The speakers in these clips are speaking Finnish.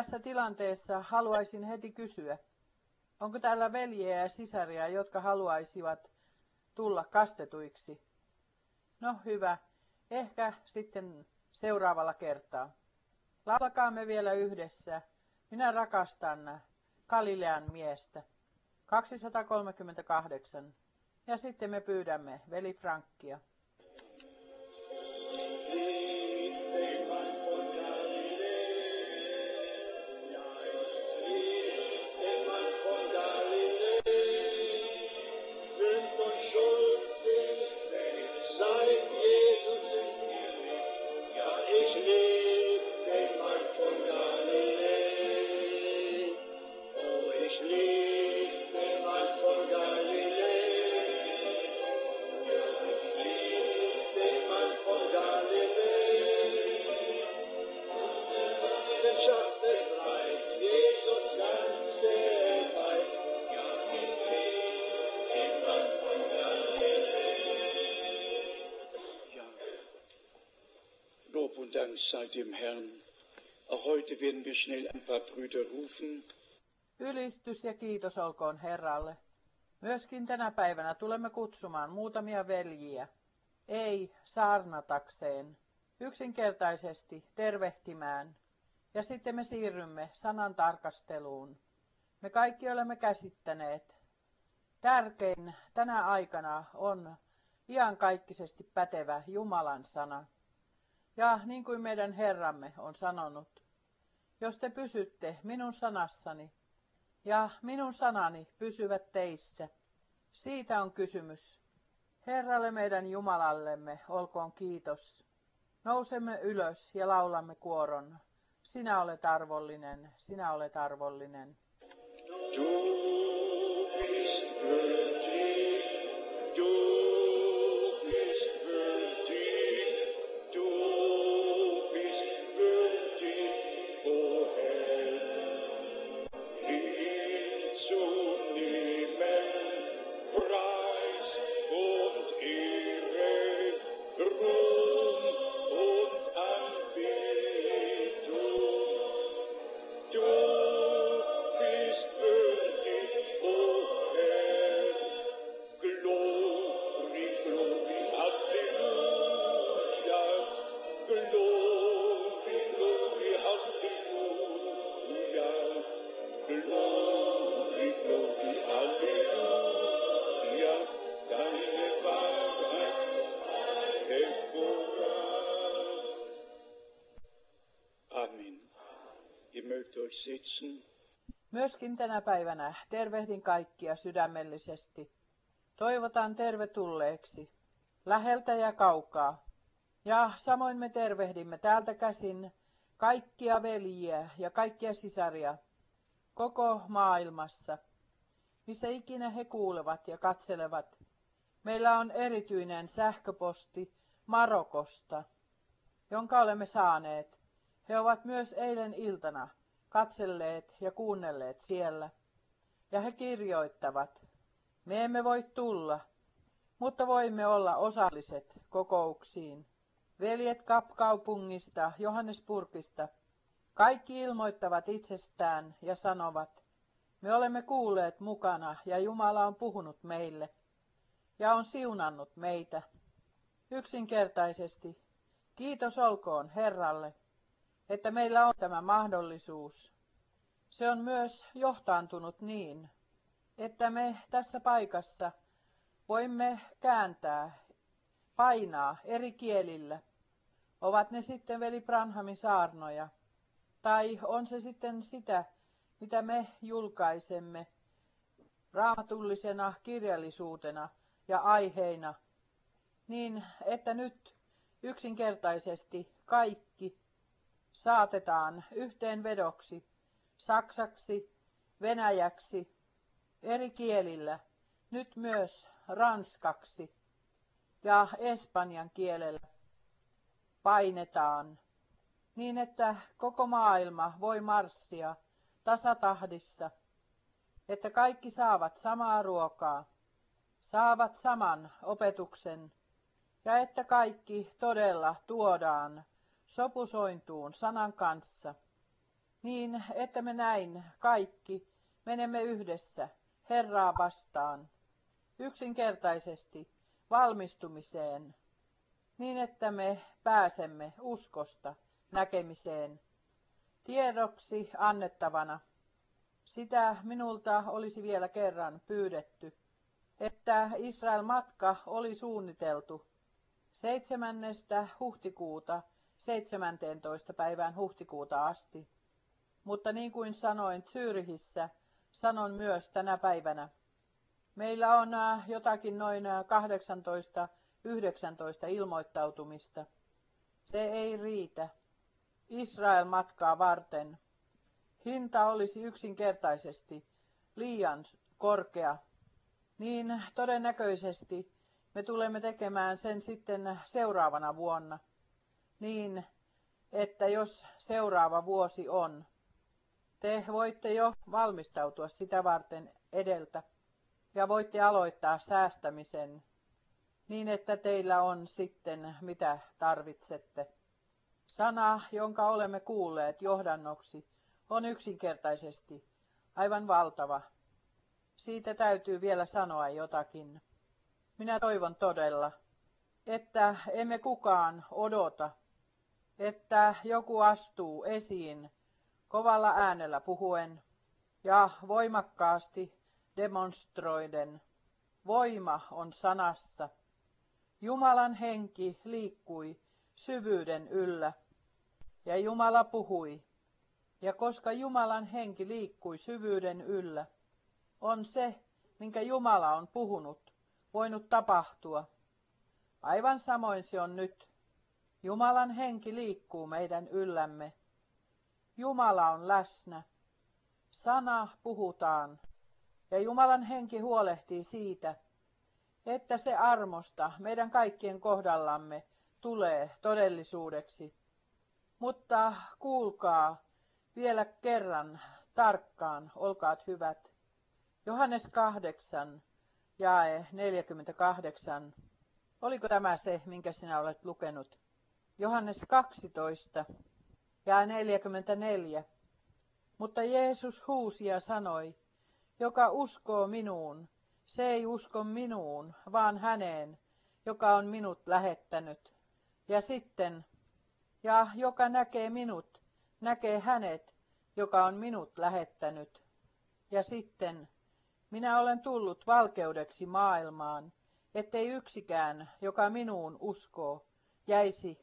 Tässä tilanteessa haluaisin heti kysyä, onko täällä veljiä ja sisaria, jotka haluaisivat tulla kastetuiksi? No hyvä, ehkä sitten seuraavalla kertaa. Laulakaamme vielä yhdessä. Minä rakastan Galilean miestä. 238. Ja sitten me pyydämme veli Frankkia. Dank sei dem Herrn. Auch heute werden wir schnell ein paar Brüder rufen. Ylistys ja kiitos olkoon Herralle. Myöskin tänä päivänä tulemme kutsumaan muutamia veljiä. Ei saarnatakseen, yksinkertaisesti tervehtimään. Ja sitten me siirrymme sanan tarkasteluun. Me kaikki olemme käsittäneet. Tärkein tänä aikana on iankaikkisesti pätevä Jumalan sana. Ja niin kuin meidän Herramme on sanonut, jos te pysytte minun sanassani ja minun sanani pysyvät teissä, siitä on kysymys. Herralle meidän Jumalallemme olkoon kiitos. Nousemme ylös ja laulamme kuoron. Sinä olet arvollinen, sinä olet arvollinen. Myöskin tänä päivänä tervehdin kaikkia sydämellisesti. Toivotan tervetulleeksi läheltä ja kaukaa. Ja samoin me tervehdimme täältä käsin kaikkia veljiä ja kaikkia sisaria koko maailmassa, missä ikinä he kuulevat ja katselevat. Meillä on erityinen sähköposti Marokosta, jonka olemme saaneet. He ovat myös eilen iltana katselleet ja kuunnelleet siellä. Ja he kirjoittavat, me emme voi tulla, mutta voimme olla osalliset kokouksiin. Veljet Kapkaupungista, Johannesburgista, kaikki ilmoittavat itsestään ja sanovat, me olemme kuulleet mukana ja Jumala on puhunut meille ja on siunannut meitä. Yksinkertaisesti, kiitos olkoon Herralle, että meillä on tämä mahdollisuus. Se on myös johtaantunut niin, että me tässä paikassa voimme kääntää, painaa eri kielillä. Ovat ne sitten veli Branhamin saarnoja, tai on se sitten sitä, mitä me julkaisemme raamatullisena kirjallisuutena ja aiheina, niin että nyt yksinkertaisesti kaikki saatetaan yhteenvedoksi saksaksi, venäjäksi, eri kielillä, nyt myös ranskaksi ja espanjan kielellä painetaan, niin että koko maailma voi marssia tasatahdissa, että kaikki saavat samaa ruokaa, saavat saman opetuksen ja että kaikki todella tuodaan sopusointuun sanan kanssa. niin että me näin kaikki menemme yhdessä Herraa vastaan, yksinkertaisesti valmistumiseen, niin että me pääsemme uskosta näkemiseen, tiedoksi annettavana. Sitä minulta olisi vielä kerran pyydetty, että Israel-matka oli suunniteltu 7. huhtikuuta 17. päivään huhtikuuta asti. Mutta niin kuin sanoin Zyrihissä, sanon myös tänä päivänä. Meillä on jotakin noin 18-19 ilmoittautumista. Se ei riitä Israel-matkaa varten. Hinta olisi yksinkertaisesti liian korkea. Niin todennäköisesti me tulemme tekemään sen sitten seuraavana vuonna. Niin, että jos seuraava vuosi on, te voitte jo valmistautua sitä varten edeltä ja voitte aloittaa säästämisen niin, että teillä on sitten mitä tarvitsette. Sana, jonka olemme kuulleet johdannoksi, on yksinkertaisesti aivan valtava. Siitä täytyy vielä sanoa jotakin. Minä toivon todella, että emme kukaan odota, että joku astuu esiin kovalla äänellä puhuen ja voimakkaasti demonstroiden. Voima on sanassa. Jumalan henki liikkui syvyyden yllä ja Jumala puhui. Ja koska Jumalan henki liikkui syvyyden yllä, on se, minkä Jumala on puhunut, voinut tapahtua. Aivan samoin se on nyt. Jumalan henki liikkuu meidän yllämme. Jumala on läsnä. Sana puhutaan. Ja Jumalan henki huolehtii siitä, että se armosta meidän kaikkien kohdallamme tulee todellisuudeksi. Mutta kuulkaa vielä kerran tarkkaan, olkaat hyvät. Johannes 8, jae 48. Oliko tämä se, minkä sinä olet lukenut? Johannes 12, jae 44. Mutta Jeesus huusi ja sanoi, joka uskoo minuun, se ei usko minuun, vaan häneen, joka on minut lähettänyt. Ja sitten, ja joka näkee minut, näkee hänet, joka on minut lähettänyt. Ja sitten, minä olen tullut valkeudeksi maailmaan, ettei yksikään, joka minuun uskoo, jäisi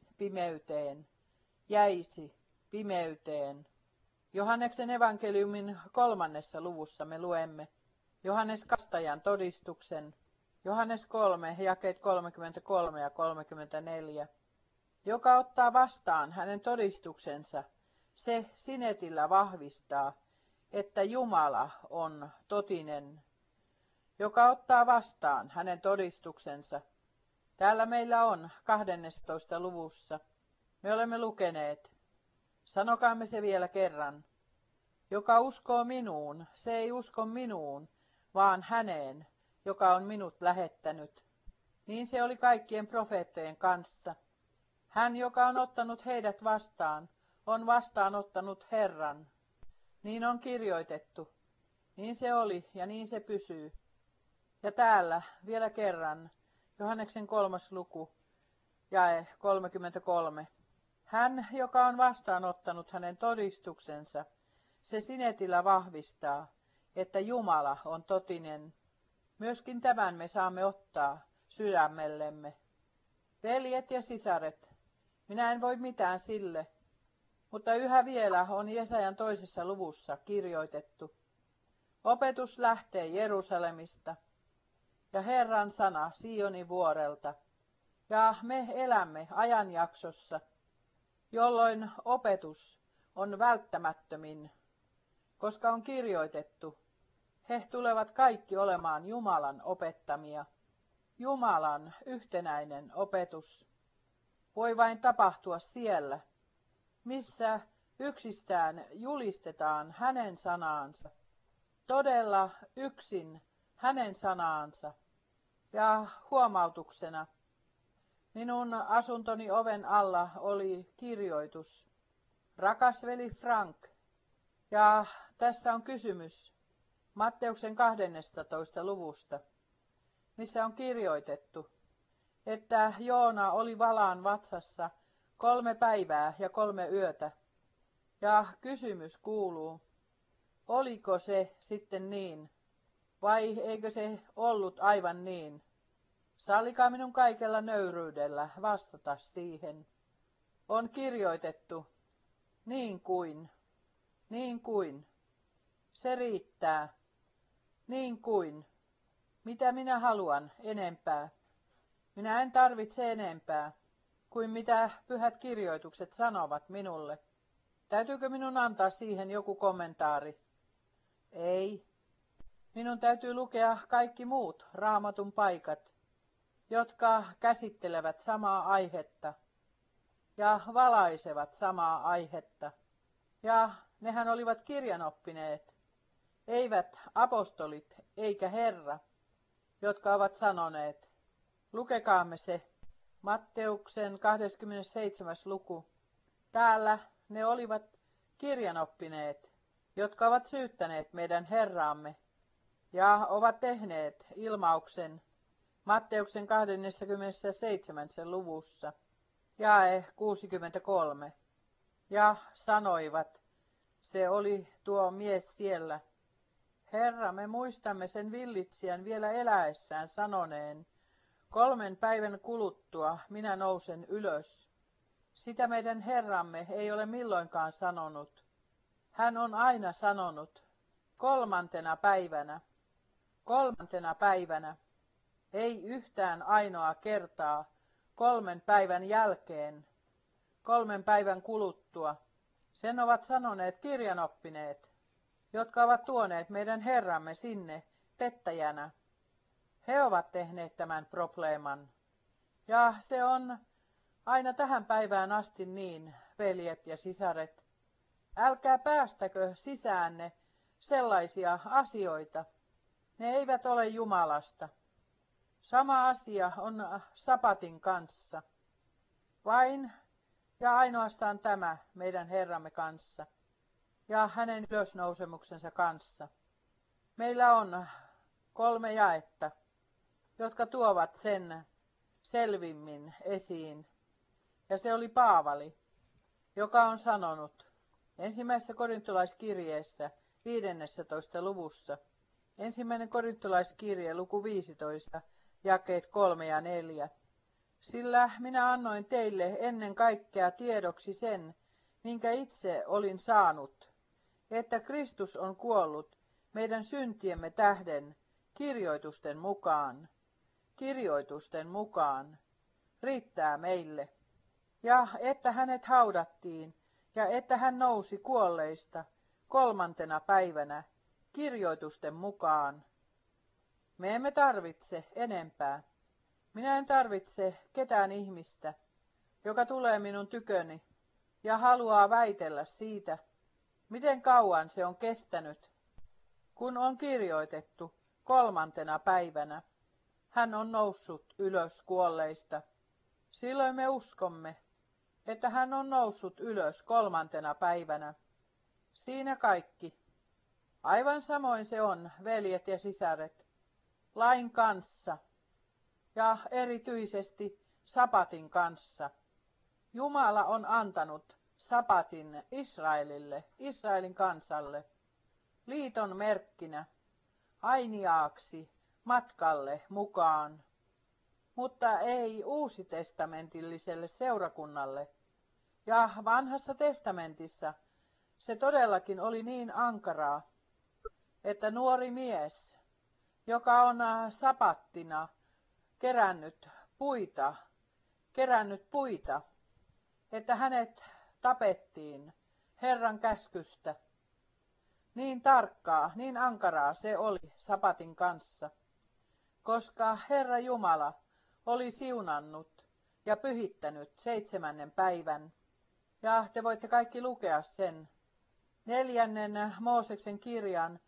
pimeyteen. Johanneksen evankeliumin 3. luvussa me luemme Johannes Kastajan todistuksen, Johannes 3, jakeet 33 ja 34. Joka ottaa vastaan hänen todistuksensa, se sinetillä vahvistaa, että Jumala on totinen. Joka ottaa vastaan hänen todistuksensa. Täällä meillä on 12. luvussa. Me olemme lukeneet. Sanokaamme se vielä kerran. Joka uskoo minuun, se ei usko minuun, vaan häneen, joka on minut lähettänyt. Niin se oli kaikkien profeettojen kanssa. Hän, joka on ottanut heidät vastaan, on vastaanottanut Herran. Niin on kirjoitettu. Niin se oli ja niin se pysyy. Ja täällä vielä kerran, Johanneksen 3. luku, jae 33. Hän, joka on vastaanottanut hänen todistuksensa, se sinetillä vahvistaa, että Jumala on totinen. Myöskin tämän me saamme ottaa sydämellemme. Veljet ja sisaret, minä en voi mitään sille, mutta yhä vielä on Jesajan 2. luvussa kirjoitettu. Opetus lähtee Jerusalemista ja Herran sana Sionin vuorelta, ja me elämme ajanjaksossa, jolloin opetus on välttämättömin, koska on kirjoitettu, he tulevat kaikki olemaan Jumalan opettamia. Jumalan yhtenäinen opetus voi vain tapahtua siellä, missä yksistään julistetaan hänen sanaansa, todella yksin hänen sanaansa. Ja huomautuksena, minun asuntoni oven alla oli kirjoitus. Rakas veli Frank, Ja tässä on kysymys Matteuksen 12. luvusta, missä on kirjoitettu, että Joona oli valaan vatsassa 3 päivää ja 3 yötä. Ja kysymys kuuluu, oliko se sitten niin, vai eikö se ollut aivan niin? Sallikaa minun kaikella nöyryydellä vastata siihen. On kirjoitettu, niin kuin, se riittää, niin kuin, mitä minä haluan enempää. Minä en tarvitse enempää kuin mitä pyhät kirjoitukset sanovat minulle. Täytyykö minun antaa siihen joku kommentaari? Ei. Minun täytyy lukea kaikki muut Raamatun paikat, jotka käsittelevät samaa aihetta ja valaisevat samaa aihetta. Ja nehän olivat kirjanoppineet, eivät apostolit eikä Herra, jotka ovat sanoneet. Lukekaamme se, Matteuksen 27. luku. Täällä ne olivat kirjanoppineet, jotka ovat syyttäneet meidän Herraamme ja ovat tehneet ilmauksen Matteuksen 27. luvussa, jae 63, ja sanoivat, se oli tuo mies siellä, Herra, me muistamme sen villitsijän vielä eläessään sanoneen, 3 päivän kuluttua minä nousen ylös. Sitä meidän Herramme ei ole milloinkaan sanonut. Hän on aina sanonut, 3. päivänä. 3. päivänä. Ei yhtään ainoa kertaa 3 päivän jälkeen, 3 päivän kuluttua. Sen ovat sanoneet kirjanoppineet, jotka ovat tuoneet meidän Herramme sinne pettäjänä. He ovat tehneet tämän probleeman. Ja se on aina tähän päivään asti niin, veljet ja sisaret. Älkää päästäkö sisäänne sellaisia asioita. Ne eivät ole Jumalasta. Sama asia on sapatin kanssa. Vain ja ainoastaan tämä meidän Herramme kanssa ja hänen ylösnousemuksensa kanssa. Meillä on 3 jaetta, jotka tuovat sen selvimmin esiin. Ja se oli Paavali, joka on sanonut ensimmäisessä korintolaiskirjeessä 15. luvussa, 1. korintolaiskirje luku 15, jakeet 3 ja 4. Sillä minä annoin teille ennen kaikkea tiedoksi sen, minkä itse olin saanut, että Kristus on kuollut meidän syntiemme tähden kirjoitusten mukaan. Kirjoitusten mukaan riittää meille. Ja että hänet haudattiin ja että hän nousi kuolleista 3. päivänä kirjoitusten mukaan. Me emme tarvitse enempää. Minä en tarvitse ketään ihmistä, joka tulee minun tyköni ja haluaa väitellä siitä, miten kauan se on kestänyt, kun on kirjoitettu 3. päivänä. Hän on noussut ylös kuolleista. Silloin me uskomme, että hän on noussut ylös 3. päivänä. Siinä kaikki. Aivan samoin se on, veljet ja sisaret, lain kanssa ja erityisesti sapatin kanssa. Jumala on antanut sapatin Israelille, Israelin kansalle, liiton merkkinä, ainiaaksi matkalle mukaan, mutta ei uusitestamentilliselle seurakunnalle. Ja vanhassa testamentissa se todellakin oli niin ankaraa, että nuori mies, joka on sapattina kerännyt puita, että hänet tapettiin Herran käskystä. Niin tarkkaa, niin ankaraa se oli sapatin kanssa, koska Herra Jumala oli siunannut ja pyhittänyt 7. päivän. Ja te voitte kaikki lukea sen 4. Mooseksen kirjan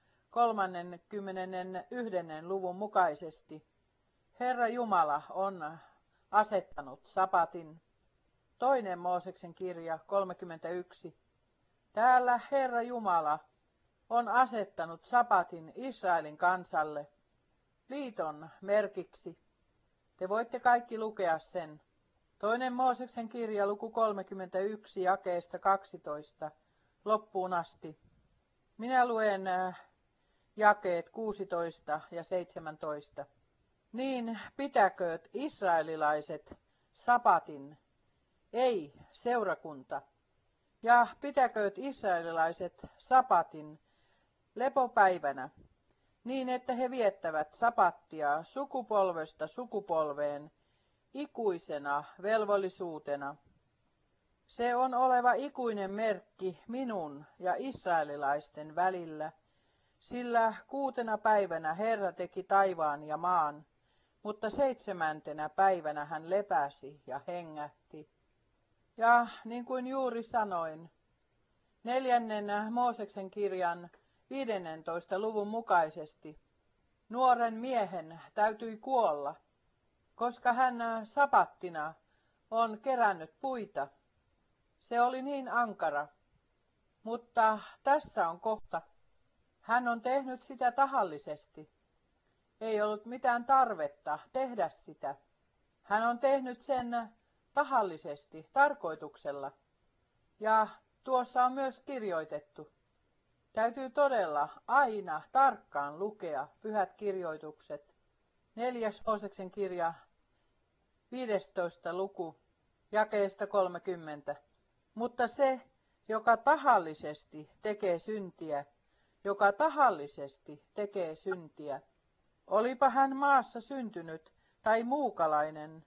31. luvun mukaisesti. Herra Jumala on asettanut sapatin. 2. Mooseksen kirja 31. Täällä Herra Jumala on asettanut sapatin Israelin kansalle liiton merkiksi. Te voitte kaikki lukea sen. 2. Mooseksen kirja luku 31 jakeesta 12 loppuun asti. Minä luen jakeet 16 ja 17. Niin pitäkööt israelilaiset sapatin, ei seurakunta, ja pitäkööt israelilaiset sapatin lepopäivänä, niin että he viettävät sapattia sukupolvesta sukupolveen ikuisena velvollisuutena. Se on oleva ikuinen merkki minun ja israelilaisten välillä, sillä 6. päivänä Herra teki taivaan ja maan, mutta 7. päivänä hän lepäsi ja hengähti. Ja niin kuin juuri sanoin, 4. Mooseksen kirjan 15. luvun mukaisesti nuoren miehen täytyi kuolla, koska hän sapattina on kerännyt puita. Se oli niin ankara, mutta tässä on kohta. Hän on tehnyt sitä tahallisesti. Ei ollut mitään tarvetta tehdä sitä. Hän on tehnyt sen tahallisesti, tarkoituksella. Ja tuossa on myös kirjoitettu. Täytyy todella aina tarkkaan lukea pyhät kirjoitukset. 4. Mooseksen kirja, 15. luku, jakeesta 30. Mutta se, joka tahallisesti tekee syntiä, olipa hän maassa syntynyt tai muukalainen,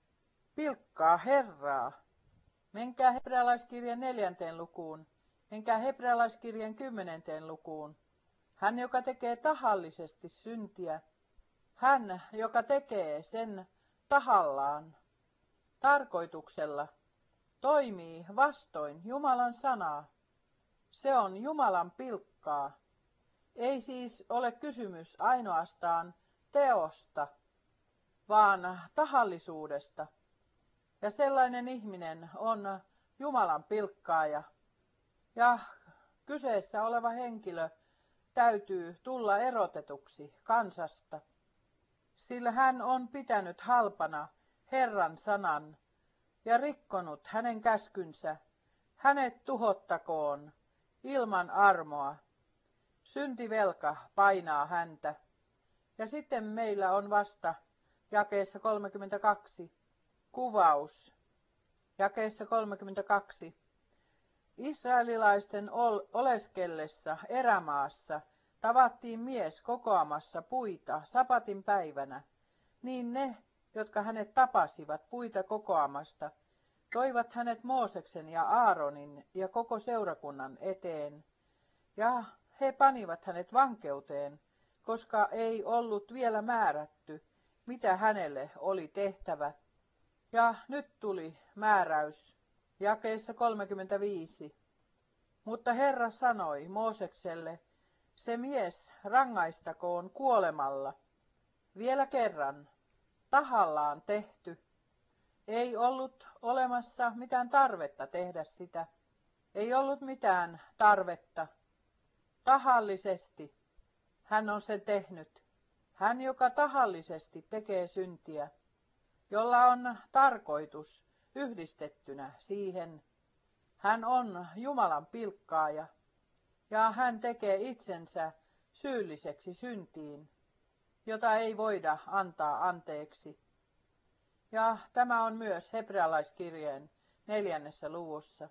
pilkkaa Herraa. Menkää Hebrealaiskirjan 4. lukuun, menkää Hebrealaiskirjan 10. lukuun. Hän, joka tekee tahallisesti syntiä, hän, joka tekee sen tahallaan, tarkoituksella, toimii vastoin Jumalan sanaa. Se on Jumalan pilkkaa. Ei siis ole kysymys ainoastaan teosta, vaan tahallisuudesta. Ja sellainen ihminen on Jumalan pilkkaaja. Ja kyseessä oleva henkilö täytyy tulla erotetuksi kansasta, sillä hän on pitänyt halpana Herran sanan ja rikkonut hänen käskynsä. Hänet tuhottakoon ilman armoa. Syntivelka painaa häntä. Ja sitten meillä on vasta jakeessa 32 kuvaus. Jakeessa 32. Israelilaisten oleskellessa erämaassa tavattiin mies kokoamassa puita sapatin päivänä, niin ne, jotka hänet tapasivat puita kokoamasta, toivat hänet Mooseksen ja Aaronin ja koko seurakunnan eteen, ja he panivat hänet vankeuteen, koska ei ollut vielä määrätty, mitä hänelle oli tehtävä. Ja nyt tuli määräys jakeessa 35. Mutta Herra sanoi Moosekselle, se mies rangaistakoon kuolemalla. Vielä kerran, tahallaan tehty. Ei ollut olemassa mitään tarvetta tehdä sitä. Ei ollut mitään tarvetta. Tahallisesti hän on sen tehnyt. Hän, joka tahallisesti tekee syntiä, jolla on tarkoitus yhdistettynä siihen. Hän on Jumalan pilkkaaja ja hän tekee itsensä syylliseksi syntiin, jota ei voida antaa anteeksi. Ja tämä on myös Hebrealaiskirjeen 4. luvussa.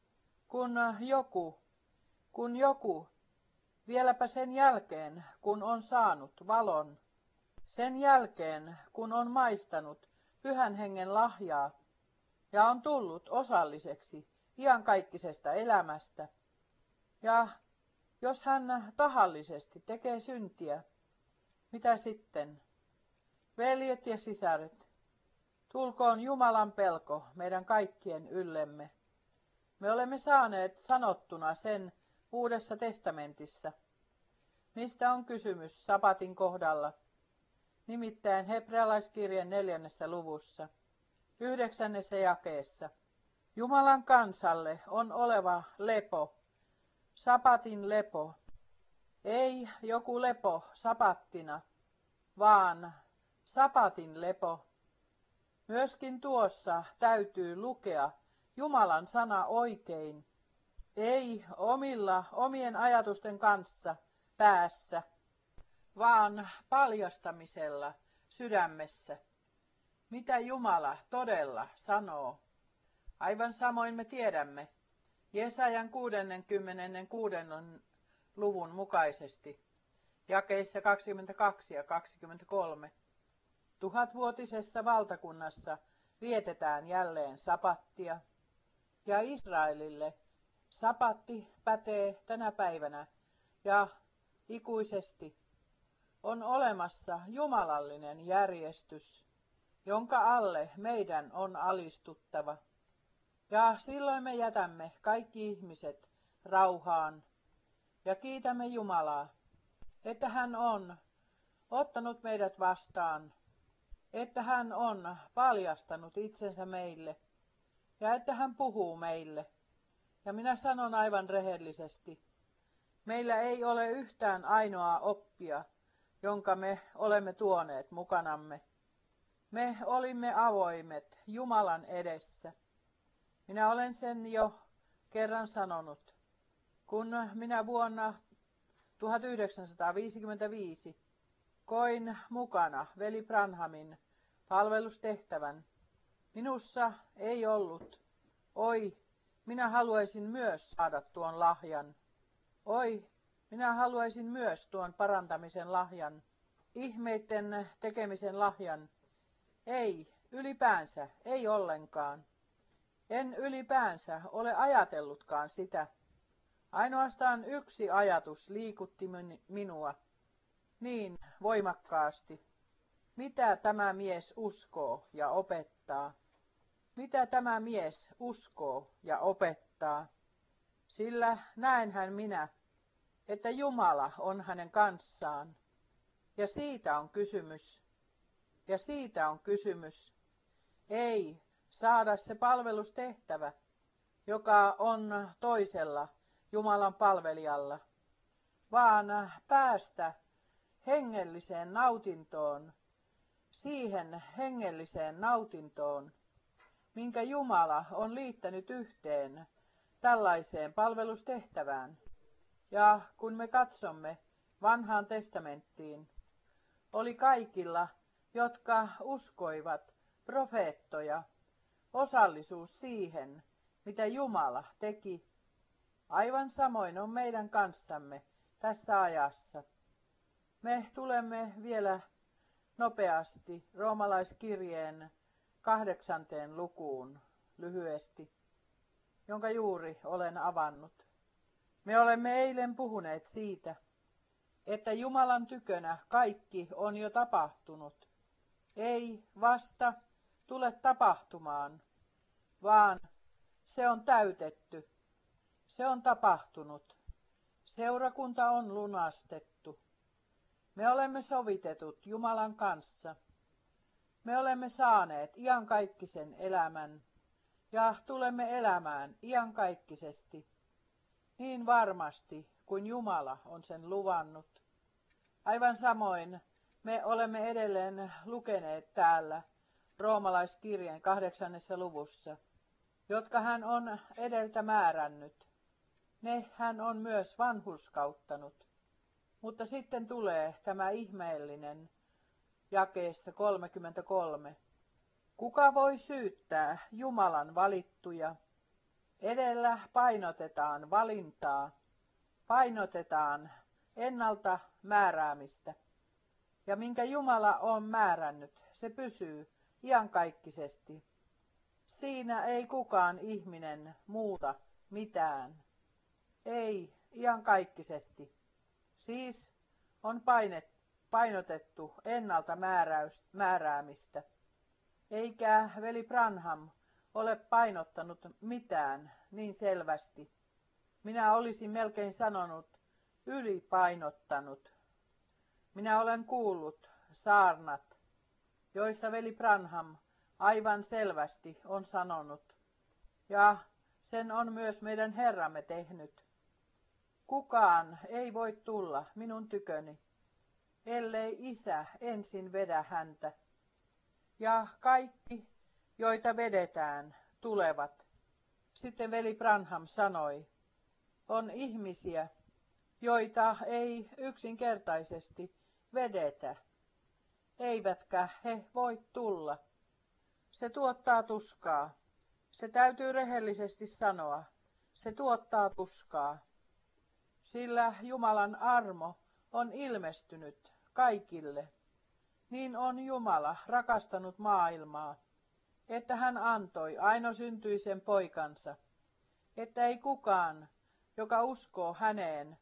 Kun joku, vieläpä sen jälkeen, kun on saanut valon, sen jälkeen, kun on maistanut Pyhän Hengen lahjaa ja on tullut osalliseksi iankaikkisesta elämästä, ja jos hän tahallisesti tekee syntiä, mitä sitten? Veljet ja sisaret, tulkoon Jumalan pelko meidän kaikkien yllemme. Me olemme saaneet sanottuna sen Uudessa testamentissa, mistä on kysymys sapatin kohdalla, nimittäin Hebrealaiskirjan 4. luvussa, 9. jakeessa. Jumalan kansalle on oleva lepo, sapatin lepo, Ei joku lepo sapattina, vaan sapatin lepo. Myöskin tuossa täytyy lukea Jumalan sana oikein, ei omien ajatusten kanssa päässä, vaan paljastamisella sydämessä, mitä Jumala todella sanoo. Aivan samoin me tiedämme Jesajan 66. luvun mukaisesti, jakeissa 22 ja 23. Tuhatvuotisessa valtakunnassa vietetään jälleen sapattia, ja Israelille sapatti pätee tänä päivänä ja ikuisesti. On olemassa jumalallinen järjestys, jonka alle meidän on alistuttava. Ja silloin me jätämme kaikki ihmiset rauhaan ja kiitämme Jumalaa, että hän on ottanut meidät vastaan, että hän on paljastanut itsensä meille ja että hän puhuu meille. Ja minä sanon aivan rehellisesti, meillä ei ole yhtään ainoaa oppia, jonka me olemme tuoneet mukanamme. Me olimme avoimet Jumalan edessä. Minä olen sen jo kerran sanonut, kun minä vuonna 1955 koin mukana veli Branhamin palvelustehtävän. Minussa ei ollut, oi, minä haluaisin myös saada tuon lahjan. Oi, minä haluaisin myös tuon parantamisen lahjan, ihmeitten tekemisen lahjan. Ei, ylipäänsä, ei ollenkaan. En ylipäänsä ole ajatellutkaan sitä. Ainoastaan yksi ajatus liikutti minua niin voimakkaasti. Mitä tämä mies uskoo ja opettaa? Mitä tämä mies uskoo ja opettaa? Sillä näenhän minä, että Jumala on hänen kanssaan. Ja siitä on kysymys. Ja siitä on kysymys. Ei saada se palvelustehtävä, joka on toisella Jumalan palvelijalla, vaan päästä hengelliseen nautintoon, siihen hengelliseen nautintoon, minkä Jumala on liittänyt yhteen tällaiseen palvelustehtävään. Ja kun me katsomme Vanhaan testamenttiin, oli kaikilla, jotka uskoivat profeettoja, osallisuus siihen, mitä Jumala teki. Aivan samoin on meidän kanssamme tässä ajassa. Me tulemme vielä nopeasti roomalaiskirjeen 8. lukuun lyhyesti, jonka juuri olen avannut. Me olemme eilen puhuneet siitä, että Jumalan tykönä kaikki on jo tapahtunut. Ei vasta tule tapahtumaan, vaan se on täytetty. Se on tapahtunut. Seurakunta on lunastettu. Me olemme sovitetut Jumalan kanssa. Me olemme saaneet iankaikkisen elämän ja tulemme elämään iankaikkisesti, niin varmasti kuin Jumala on sen luvannut. Aivan samoin me olemme edelleen lukeneet täällä roomalaiskirjeen 8. luvussa, jotka hän on edeltä määrännyt. Ne hän on myös vanhurskauttanut. Mutta sitten tulee tämä ihmeellinen jakeessa 33. Kuka voi syyttää Jumalan valittuja? Edellä painotetaan valintaa, painotetaan ennalta määräämistä. Ja minkä Jumala on määrännyt, se pysyy iankaikkisesti. Siinä ei kukaan ihminen muuta mitään. Ei iankaikkisesti. Siis on painotettu ennalta määräämistä. Eikä veli Branham ole painottanut mitään niin selvästi. Minä olisin melkein sanonut ylipainottanut. Minä olen kuullut saarnat, joissa veli Branham aivan selvästi on sanonut, ja sen on myös meidän Herramme tehnyt. Kukaan ei voi tulla minun tyköni, ellei Isä ensin vedä häntä. Ja kaikki, joita vedetään, tulevat. Sitten veli Branham sanoi, on ihmisiä, joita ei yksinkertaisesti vedetä, eivätkä he voi tulla. Se tuottaa tuskaa. Se täytyy rehellisesti sanoa. Se tuottaa tuskaa. Sillä Jumalan armo on ilmestynyt kaikille. Niin on Jumala rakastanut maailmaa, että hän antoi ainoasyntyisen poikansa, että ei kukaan, joka uskoo häneen,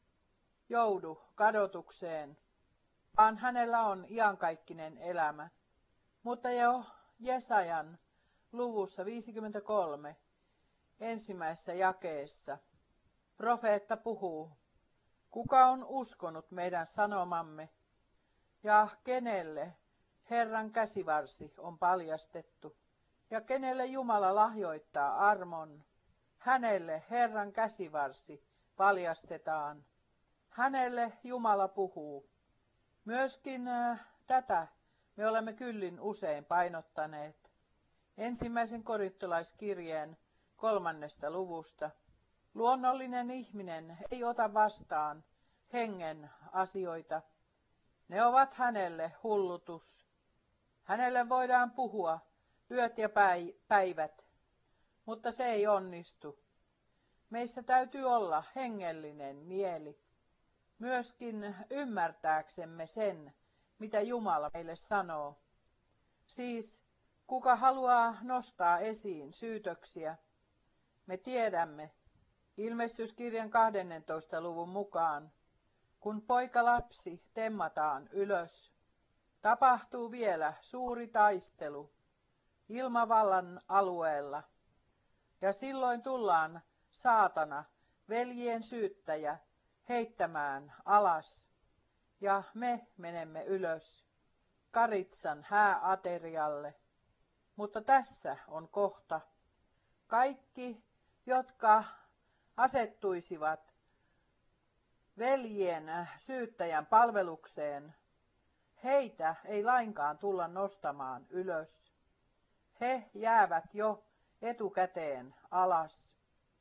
joudu kadotukseen, vaan hänellä on iankaikkinen elämä. Mutta jo Jesajan luvussa 53 ensimmäisessä jakeessa profeetta puhuu, kuka on uskonut meidän sanomamme ja kenelle Herran käsivarsi on paljastettu ja kenelle Jumala lahjoittaa armon, hänelle Herran käsivarsi paljastetaan, hänelle Jumala puhuu. Myöskin tätä me olemme kyllin usein painottaneet. Ensimmäisen korintolaiskirjeen 3. luvusta. Luonnollinen ihminen ei ota vastaan hengen asioita. Ne ovat hänelle hullutus. Hänelle voidaan puhua yöt ja päivät, mutta se ei onnistu. Meissä täytyy olla hengellinen mieli, myöskin ymmärtääksemme sen, mitä Jumala meille sanoo. Siis, kuka haluaa nostaa esiin syytöksiä, me tiedämme, Ilmestyskirjan 12. luvun mukaan, kun poikalapsi temmataan ylös, tapahtuu vielä suuri taistelu ilmavallan alueella, ja silloin tullaan saatana, veljien syyttäjä, heittämään alas, ja me menemme ylös Karitsan hääaterialle. Mutta tässä on kohta. Kaikki, jotka asettuisivat veljien syyttäjän palvelukseen, heitä ei lainkaan tulla nostamaan ylös. He jäävät jo etukäteen alas.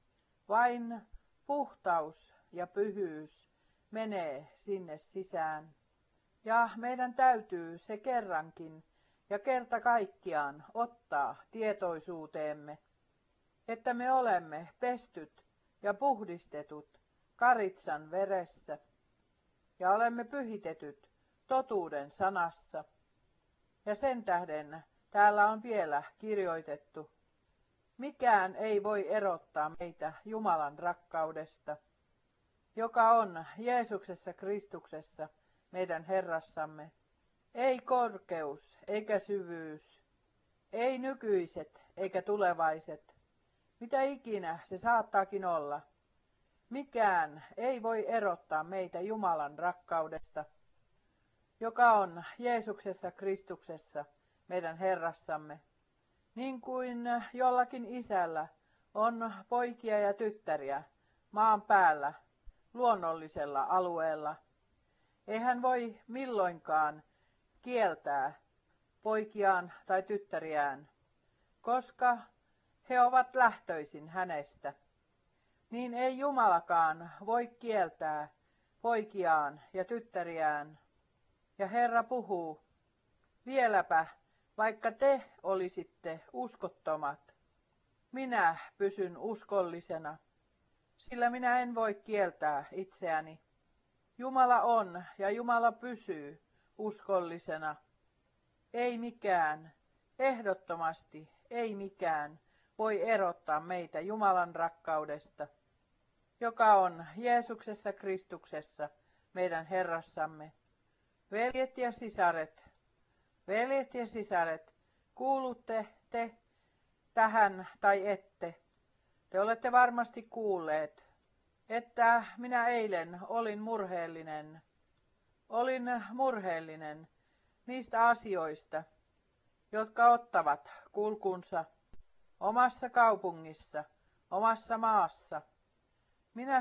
Vain puhtaus ja pyhyys menee sinne sisään. Ja meidän täytyy se kerrankin ja kerta kaikkiaan ottaa tietoisuuteemme, että me olemme pestyt ja puhdistetut Karitsan veressä ja olemme pyhitetyt totuuden sanassa. Ja sen tähden täällä on vielä kirjoitettu, mikään ei voi erottaa meitä Jumalan rakkaudesta, joka on Jeesuksessa Kristuksessa meidän Herrassamme. Ei korkeus eikä syvyys, ei nykyiset eikä tulevaiset, mitä ikinä se saattaakin olla. Mikään ei voi erottaa meitä Jumalan rakkaudesta, joka on Jeesuksessa Kristuksessa meidän Herrassamme. Niin kuin jollakin isällä on poikia ja tyttäriä maan päällä, luonnollisella alueella. Ei hän voi milloinkaan kieltää poikiaan tai tyttäriään, koska he ovat lähtöisin hänestä. Niin ei Jumalakaan voi kieltää poikiaan ja tyttäriään. Ja Herra puhuu, vieläpä vaikka te olisitte uskottomat, minä pysyn uskollisena, sillä minä en voi kieltää itseäni. Jumala on ja Jumala pysyy uskollisena. Ei mikään, ehdottomasti ei mikään voi erottaa meitä Jumalan rakkaudesta, joka on Jeesuksessa Kristuksessa meidän Herrassamme. Veljet ja sisaret, kuulutte te tähän tai ette? Te olette varmasti kuulleet, että minä eilen olin murheellinen niistä asioista, jotka ottavat kulkunsa omassa kaupungissa, omassa maassa, Minä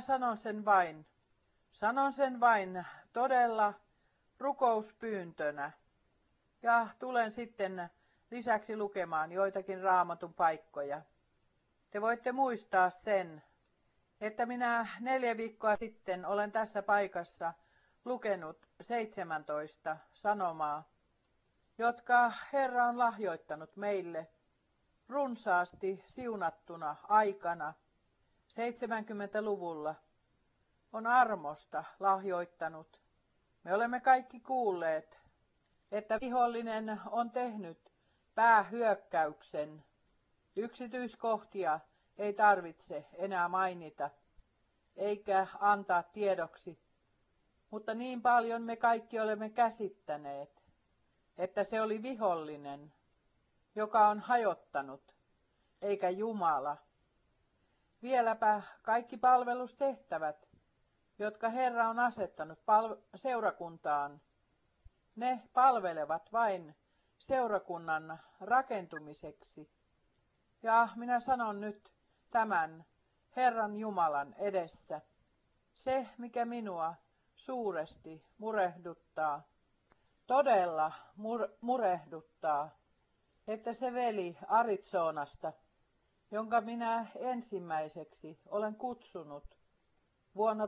sanon sen vain todella rukouspyyntönä. Ja tulen sitten lisäksi lukemaan joitakin Raamatun paikkoja. Te voitte muistaa sen, että minä 4 viikkoa sitten olen tässä paikassa lukenut 17 sanomaa, jotka Herra on lahjoittanut meille runsaasti siunattuna aikana 70-luvulla. On armosta lahjoittanut. Me olemme kaikki kuulleet, että vihollinen on tehnyt päähyökkäyksen. Yksityiskohtia ei tarvitse enää mainita, eikä antaa tiedoksi, mutta niin paljon me kaikki olemme käsittäneet, että se oli vihollinen, joka on hajottanut, eikä Jumala. Vieläpä kaikki palvelustehtävät, jotka Herra on asettanut seurakuntaan, ne palvelevat vain seurakunnan rakentumiseksi. Ja minä sanon nyt tämän Herran Jumalan edessä. Se, mikä minua suuresti murehduttaa, todella murehduttaa, että se veli Arizonasta, jonka minä ensimmäiseksi olen kutsunut vuonna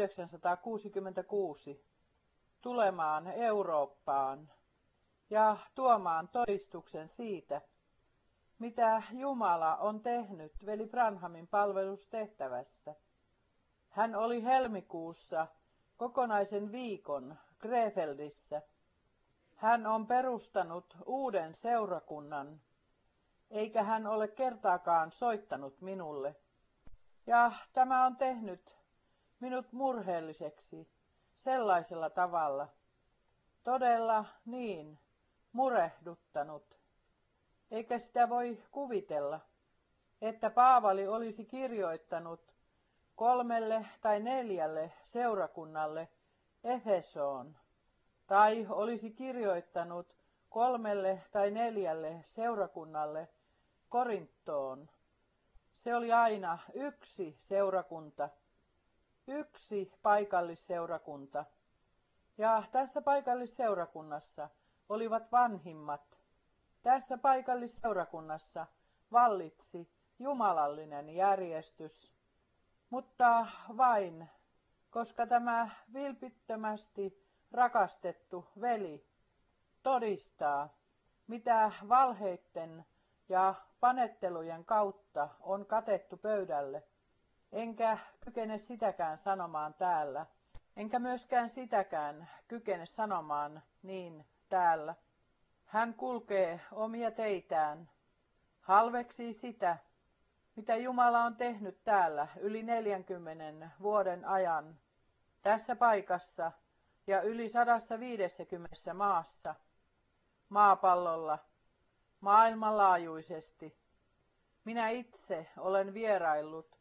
1966 tulemaan Eurooppaan ja tuomaan todistuksen siitä, mitä Jumala on tehnyt veli Branhamin palvelustehtävässä. Hän oli helmikuussa kokonaisen viikon Krefeldissä. Hän on perustanut uuden seurakunnan, eikä hän ole kertaakaan soittanut minulle. Ja tämä on tehnyt minut murheelliseksi sellaisella tavalla, todella niin murehduttanut. Eikä sitä voi kuvitella, että Paavali olisi kirjoittanut 3 tai 4 seurakunnalle Efesoon, tai olisi kirjoittanut 3 tai 4 seurakunnalle Korinttoon. Se oli aina yksi seurakunta, yksi paikallisseurakunta. Ja tässä paikallisseurakunnassa olivat vanhimmat. Tässä paikallisseurakunnassa vallitsi jumalallinen järjestys, mutta vain, koska tämä vilpittömästi rakastettu veli todistaa, mitä valheitten ja panettelujen kautta on katettu pöydälle. Enkä kykene sitäkään sanomaan täällä, enkä myöskään sitäkään kykene sanomaan niin täällä. Hän kulkee omia teitään, halveksii sitä, mitä Jumala on tehnyt täällä yli 40 vuoden ajan, tässä paikassa ja yli 150 maassa, maapallolla, maailmanlaajuisesti. Minä itse olen vieraillut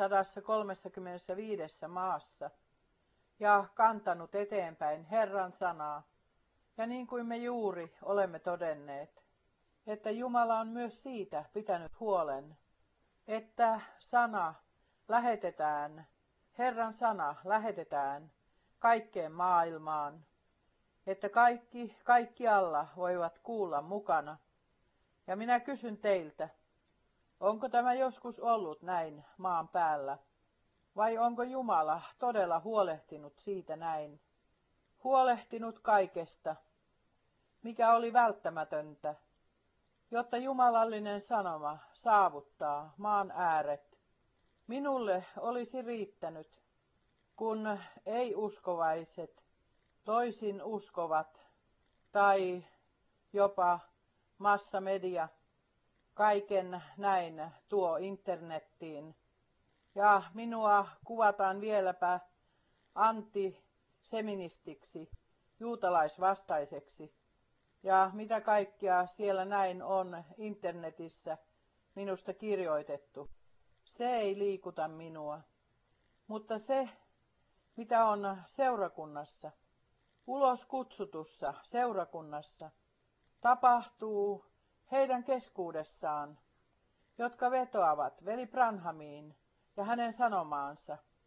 135 maassa ja kantanut eteenpäin Herran sanaa. Ja niin kuin me juuri olemme todenneet, että Jumala on myös siitä pitänyt huolen, että sana lähetetään, Herran sana lähetetään kaikkeen maailmaan, että kaikkialla voivat kuulla mukana. Ja minä kysyn teiltä, onko tämä joskus ollut näin maan päällä, vai onko Jumala todella huolehtinut siitä näin? Huolehtinut kaikesta, mikä oli välttämätöntä, jotta jumalallinen sanoma saavuttaa maan ääret. Minulle olisi riittänyt, kun ei-uskovaiset, toisin uskovat tai jopa massamedia kaiken näin tuo internettiin. Ja minua kuvataan vieläpä antiseministiksi, juutalaisvastaiseksi. Ja mitä kaikkea siellä näin on internetissä minusta kirjoitettu. Se ei liikuta minua. Mutta se, mitä on seurakunnassa, ulos kutsutussa seurakunnassa, tapahtuu heidän keskuudessaan, jotka vetoavat veli Branhamiin ja hänen sanomaansa,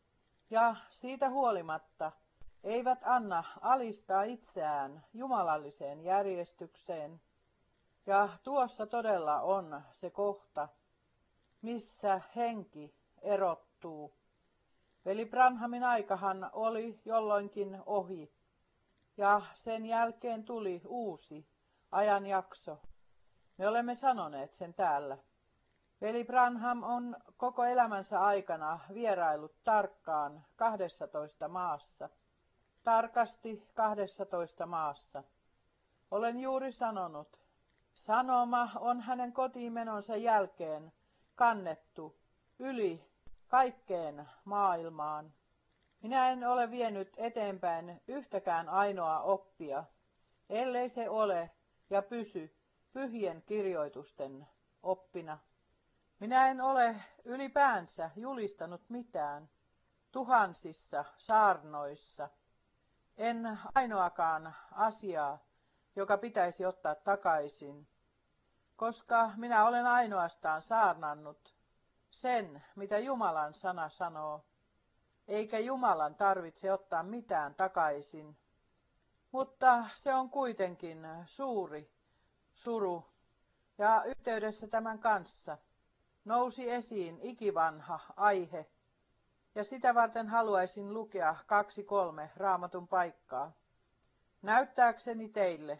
ja siitä huolimatta eivät anna alistaa itseään jumalalliseen järjestykseen. Ja tuossa todella on se kohta, missä henki erottuu. Veli Branhamin aikahan oli jolloinkin ohi, ja sen jälkeen tuli uusi ajanjakso. Me olemme sanoneet sen täällä. Veli Branham on koko elämänsä aikana vierailut tarkkaan 12 maassa. Tarkasti 12 maassa. Olen juuri sanonut, sanoma on hänen kotiinmenonsa jälkeen kannettu yli kaikkeen maailmaan. Minä en ole vienyt eteenpäin yhtäkään ainoa oppia, ellei se ole ja pysy pyhien kirjoitusten oppina. Minä en ole ylipäänsä julistanut mitään tuhansissa saarnoissa. En ainoakaan asiaa, joka pitäisi ottaa takaisin, koska minä olen ainoastaan saarnannut sen, mitä Jumalan sana sanoo, eikä Jumalan tarvitse ottaa mitään takaisin. Mutta se on kuitenkin suuri suru, ja yhteydessä tämän kanssa nousi esiin ikivanha aihe, ja sitä varten haluaisin lukea 2-3 Raamatun paikkaa. Näyttääkseni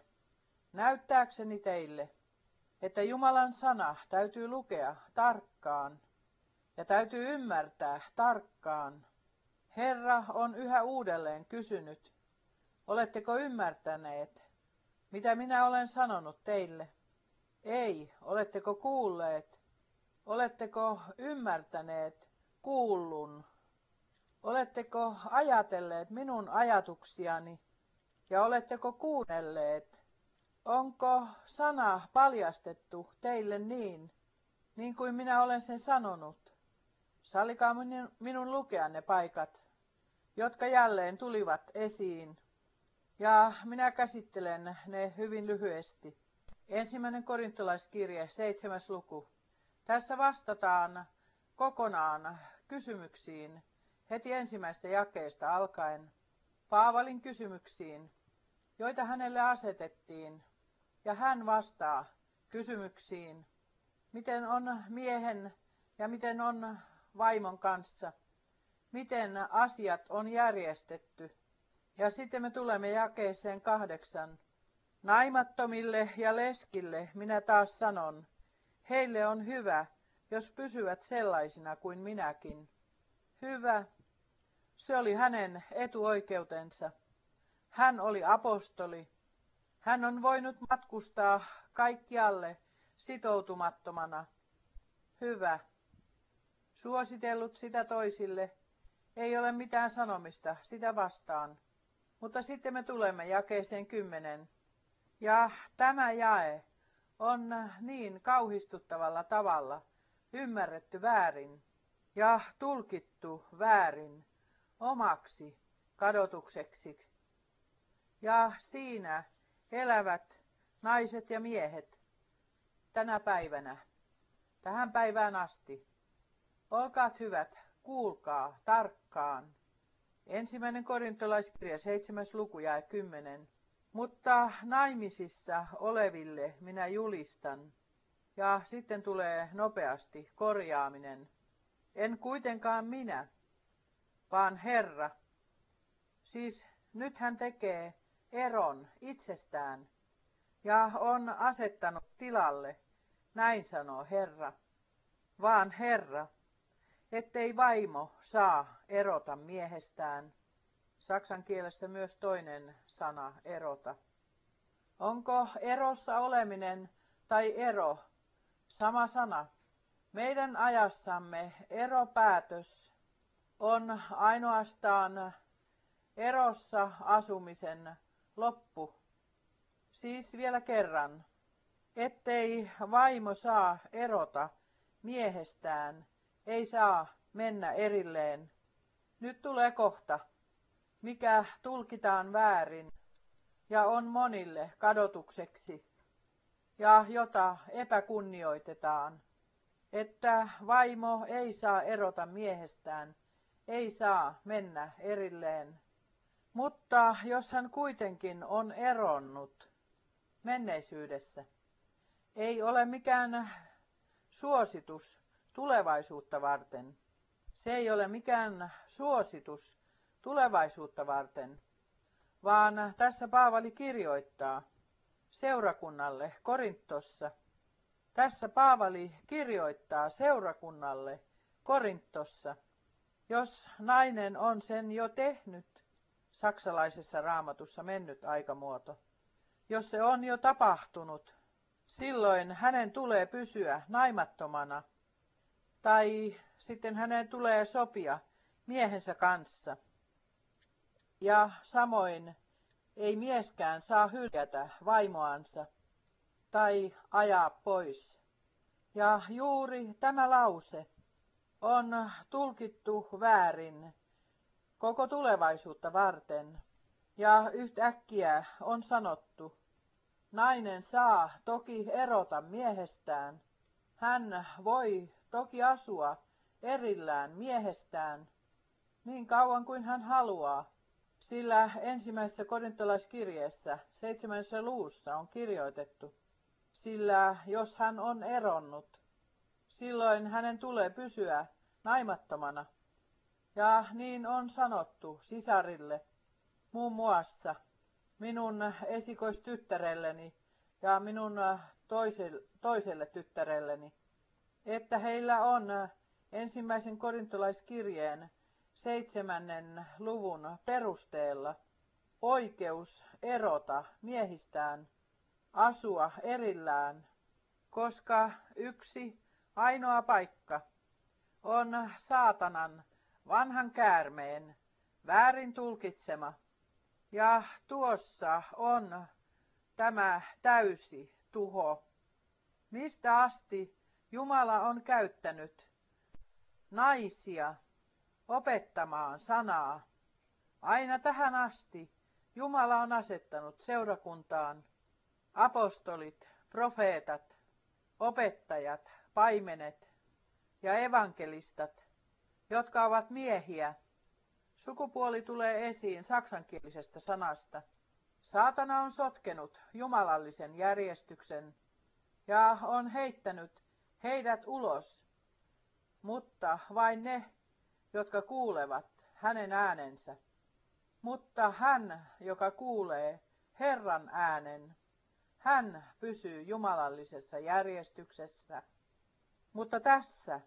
teille, että Jumalan sana täytyy lukea tarkkaan ja täytyy ymmärtää tarkkaan. Herra on yhä uudelleen kysynyt, oletteko ymmärtäneet, mitä minä olen sanonut teille? Ei, oletteko kuulleet? Oletteko ymmärtäneet kuullun? Oletteko ajatelleet minun ajatuksiani ja oletteko kuunnelleet? Onko sana paljastettu teille niin kuin minä olen sen sanonut? Sallikaa minun lukea ne paikat, jotka jälleen tulivat esiin, ja minä käsittelen ne hyvin lyhyesti. 1. korintolaiskirje, 7. luku. Tässä vastataan kokonaan kysymyksiin heti ensimmäistä jakeesta alkaen, Paavalin kysymyksiin, joita hänelle asetettiin, ja hän vastaa kysymyksiin, miten on miehen ja miten on vaimon kanssa, miten asiat on järjestetty. Ja sitten me tulemme jakeeseen 8. Naimattomille ja leskille minä taas sanon, heille on hyvä, jos pysyvät sellaisina kuin minäkin. Hyvä. Se oli hänen etuoikeutensa. Hän oli apostoli. Hän on voinut matkustaa kaikkialle sitoutumattomana. Hyvä. Suositellut sitä toisille. Ei ole mitään sanomista sitä vastaan. Mutta sitten me tulemme jakeeseen 10. Ja tämä jae on niin kauhistuttavalla tavalla ymmärretty väärin ja tulkittu väärin omaksi kadotukseksi. Ja siinä elävät naiset ja miehet tänä päivänä, tähän päivään asti. Olkaat hyvät, kuulkaa tarkkaan. 1. korintolaiskirja, 7. luku, jae 10. Mutta naimisissa oleville minä julistan. Ja sitten tulee nopeasti korjaaminen. En kuitenkaan minä, vaan Herra. Siis nyt hän tekee eron itsestään ja on asettanut tilalle, näin sanoo Herra, vaan Herra, ettei vaimo saa erota miehestään. Saksan kielessä myös toinen sana, erota. Onko erossa oleminen tai ero sama sana? Meidän ajassamme eropäätös on ainoastaan erossa asumisen loppu. Siis vielä kerran, ettei vaimo saa erota miehestään, ei saa mennä erilleen. Nyt tulee kohta, mikä tulkitaan väärin ja on monille kadotukseksi ja jota epäkunnioitetaan, että vaimo ei saa erota miehestään, ei saa mennä erilleen. Mutta jos hän kuitenkin on eronnut menneisyydessä, ei ole mikään suositus tulevaisuutta varten. Se ei ole mikään suositus tulevaisuutta varten, vaan tässä Paavali kirjoittaa seurakunnalle Korintossa. Tässä Paavali kirjoittaa seurakunnalle Korintossa. Jos nainen on sen jo tehnyt, saksalaisessa raamatussa mennyt aikamuoto, jos se on jo tapahtunut, silloin hänen tulee pysyä naimattomana, tai sitten hänen tulee sopia miehensä kanssa. Ja samoin ei mieskään saa hyljätä vaimoansa tai ajaa pois. Ja juuri tämä lause on tulkittu väärin koko tulevaisuutta varten. Ja yhtäkkiä on sanottu, nainen saa toki erota miehestään. Hän voi toki asua erillään miehestään niin kauan kuin hän haluaa. Sillä ensimmäisessä korintolaiskirjeessä 7. luvussa on kirjoitettu, sillä jos hän on eronnut, silloin hänen tulee pysyä naimattomana. Ja niin on sanottu sisarille, muun muassa minun esikoistyttärelleni ja minun toiselle tyttärelleni, että heillä on ensimmäisen korintolaiskirjeen 7. luvun perusteella oikeus erota miehistään, asua erillään, koska yksi ainoa paikka on saatanan vanhan käärmeen väärin tulkitsema, ja tuossa on tämä täysi tuho. Mistä asti Jumala on käyttänyt naisia opettamaan sanaa? Aina tähän asti Jumala on asettanut seurakuntaan apostolit, profeetat, opettajat, paimenet ja evankelistat, jotka ovat miehiä. Sukupuoli tulee esiin saksankielisestä sanasta. Saatana on sotkenut jumalallisen järjestyksen ja on heittänyt heidät ulos, mutta vain ne, jotka kuulevat hänen äänensä. Mutta hän, joka kuulee Herran äänen, hän pysyy jumalallisessa järjestyksessä. Mutta tässä,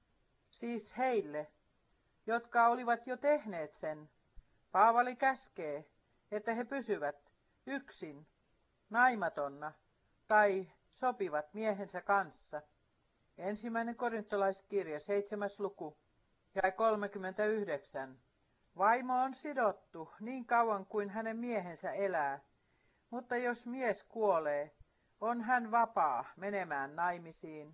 siis heille, jotka olivat jo tehneet sen, Paavali käskee, että he pysyvät yksin, naimatonna tai sopivat miehensä kanssa. 1. korintolaiskirja, 7. luku, jae 39. Vaimo on sidottu niin kauan kuin hänen miehensä elää, mutta jos mies kuolee, on hän vapaa menemään naimisiin.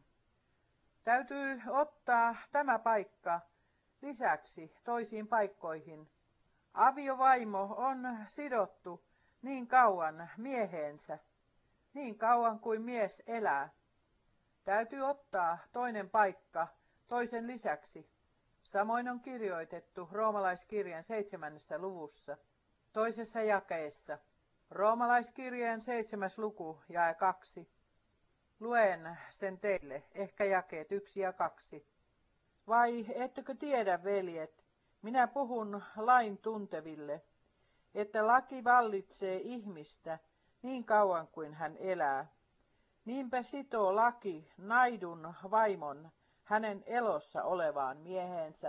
Täytyy ottaa tämä paikka lisäksi toisiin paikkoihin. Aviovaimo on sidottu niin kauan mieheensä, niin kauan kuin mies elää. Täytyy ottaa toinen paikka toisen lisäksi. Samoin on kirjoitettu Roomalaiskirjeen 7. luvussa, toisessa jakeessa. Roomalaiskirjeen 7. luku, jae 2. Luen sen teille, ehkä jakeet 1 ja 2. Vai ettekö tiedä, veljet, minä puhun lain tunteville, että laki vallitsee ihmistä niin kauan kuin hän elää. Niinpä sitoo laki naidun vaimon hänen elossa olevaan mieheensä.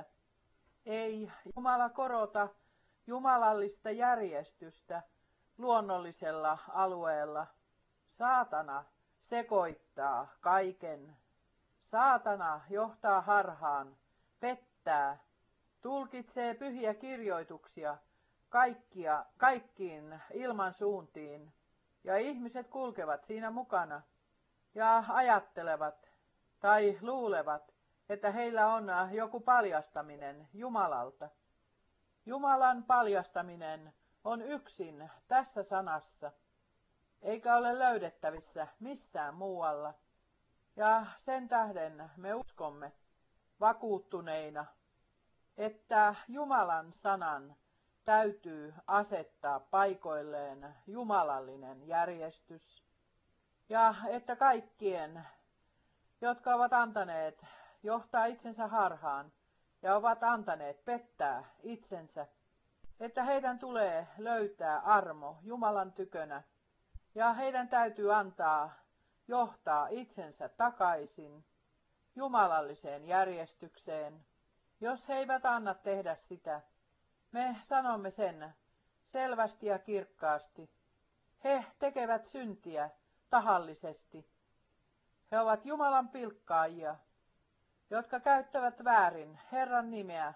Ei Jumala korota jumalallista järjestystä luonnollisella alueella. Saatana sekoittaa kaiken. Saatana johtaa harhaan, pettää, tulkitsee pyhiä kirjoituksia kaikkiin ilman suuntiin, ja ihmiset kulkevat siinä mukana ja ajattelevat tai luulevat, että heillä on joku paljastaminen Jumalalta. Jumalan paljastaminen on yksin tässä sanassa, eikä ole löydettävissä missään muualla. Ja sen tähden me uskomme vakuuttuneina, että Jumalan sanan täytyy asettaa paikoilleen jumalallinen järjestys ja että kaikkien, jotka ovat antaneet johtaa itsensä harhaan ja ovat antaneet pettää itsensä, että heidän tulee löytää armo Jumalan tykönä ja heidän täytyy antaa johtaa itsensä takaisin jumalalliseen järjestykseen. Jos he eivät anna tehdä sitä, me sanomme sen selvästi ja kirkkaasti. He tekevät syntiä tahallisesti. He ovat Jumalan pilkkaajia, jotka käyttävät väärin Herran nimeä,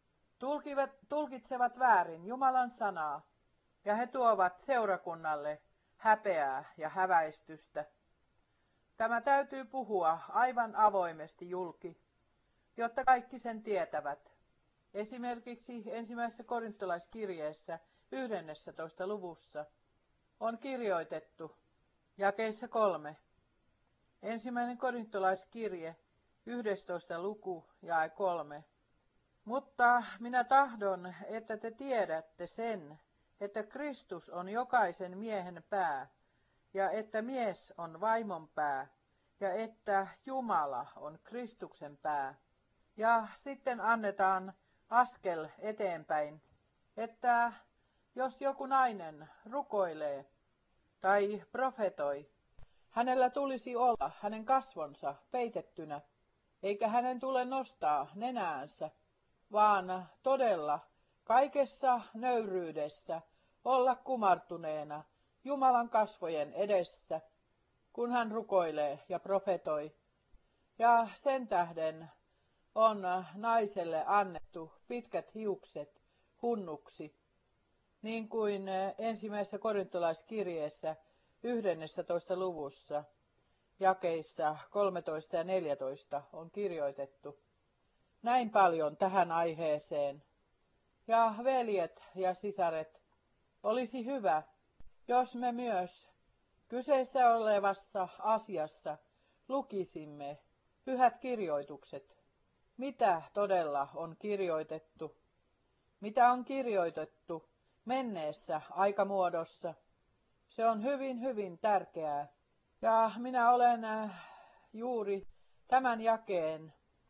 tulkitsevat väärin Jumalan sanaa, ja he tuovat seurakunnalle häpeää ja häväistystä. Tämä täytyy puhua aivan avoimesti julki, jotta kaikki sen tietävät. Esimerkiksi ensimmäisessä korintolaiskirjeessä 11. luvussa on kirjoitettu jakeissa 3. Ensimmäinen korintolaiskirje 11. luku jae 3. Mutta minä tahdon, että te tiedätte sen, että Kristus on jokaisen miehen pää, ja että mies on vaimon pää, ja että Jumala on Kristuksen pää. Ja sitten annetaan askel eteenpäin, että jos joku nainen rukoilee tai profetoi, hänellä tulisi olla hänen kasvonsa peitettynä, eikä hänen tule nostaa nenäänsä, vaan todella kaikessa nöyryydessä olla kumartuneena Jumalan kasvojen edessä, kun hän rukoilee ja profetoi. Ja sen tähden on naiselle annettu pitkät hiukset hunnuksi, niin kuin ensimmäisessä korintolaiskirjeessä 11. luvussa jakeissa 13 ja 14 on kirjoitettu. Näin paljon tähän aiheeseen. Ja veljet ja sisaret, olisi hyvä, jos me myös kyseessä olevassa asiassa lukisimme pyhät kirjoitukset. Mitä todella on kirjoitettu? Mitä on kirjoitettu menneessä aikamuodossa? Se on hyvin, hyvin tärkeää. Ja minä olen juuri tämän jakeen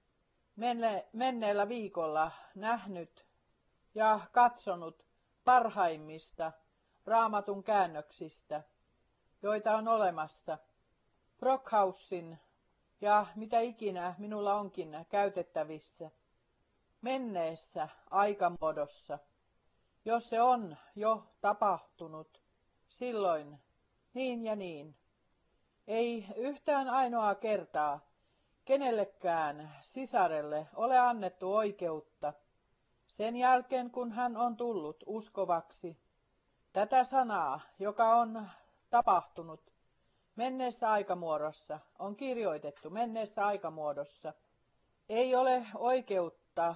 menneellä viikolla nähnyt ja katsonut parhaimmista Raamatun käännöksistä, joita on olemassa. Brockhausin ja mitä ikinä minulla onkin käytettävissä menneessä aikamuodossa, jos se on jo tapahtunut silloin niin ja niin. Ei yhtään ainoaa kertaa kenellekään sisarelle ole annettu oikeutta sen jälkeen, kun hän on tullut uskovaksi. Tätä sanaa, joka on tapahtunut menneessä aikamuodossa, on kirjoitettu menneessä aikamuodossa. Ei ole oikeutta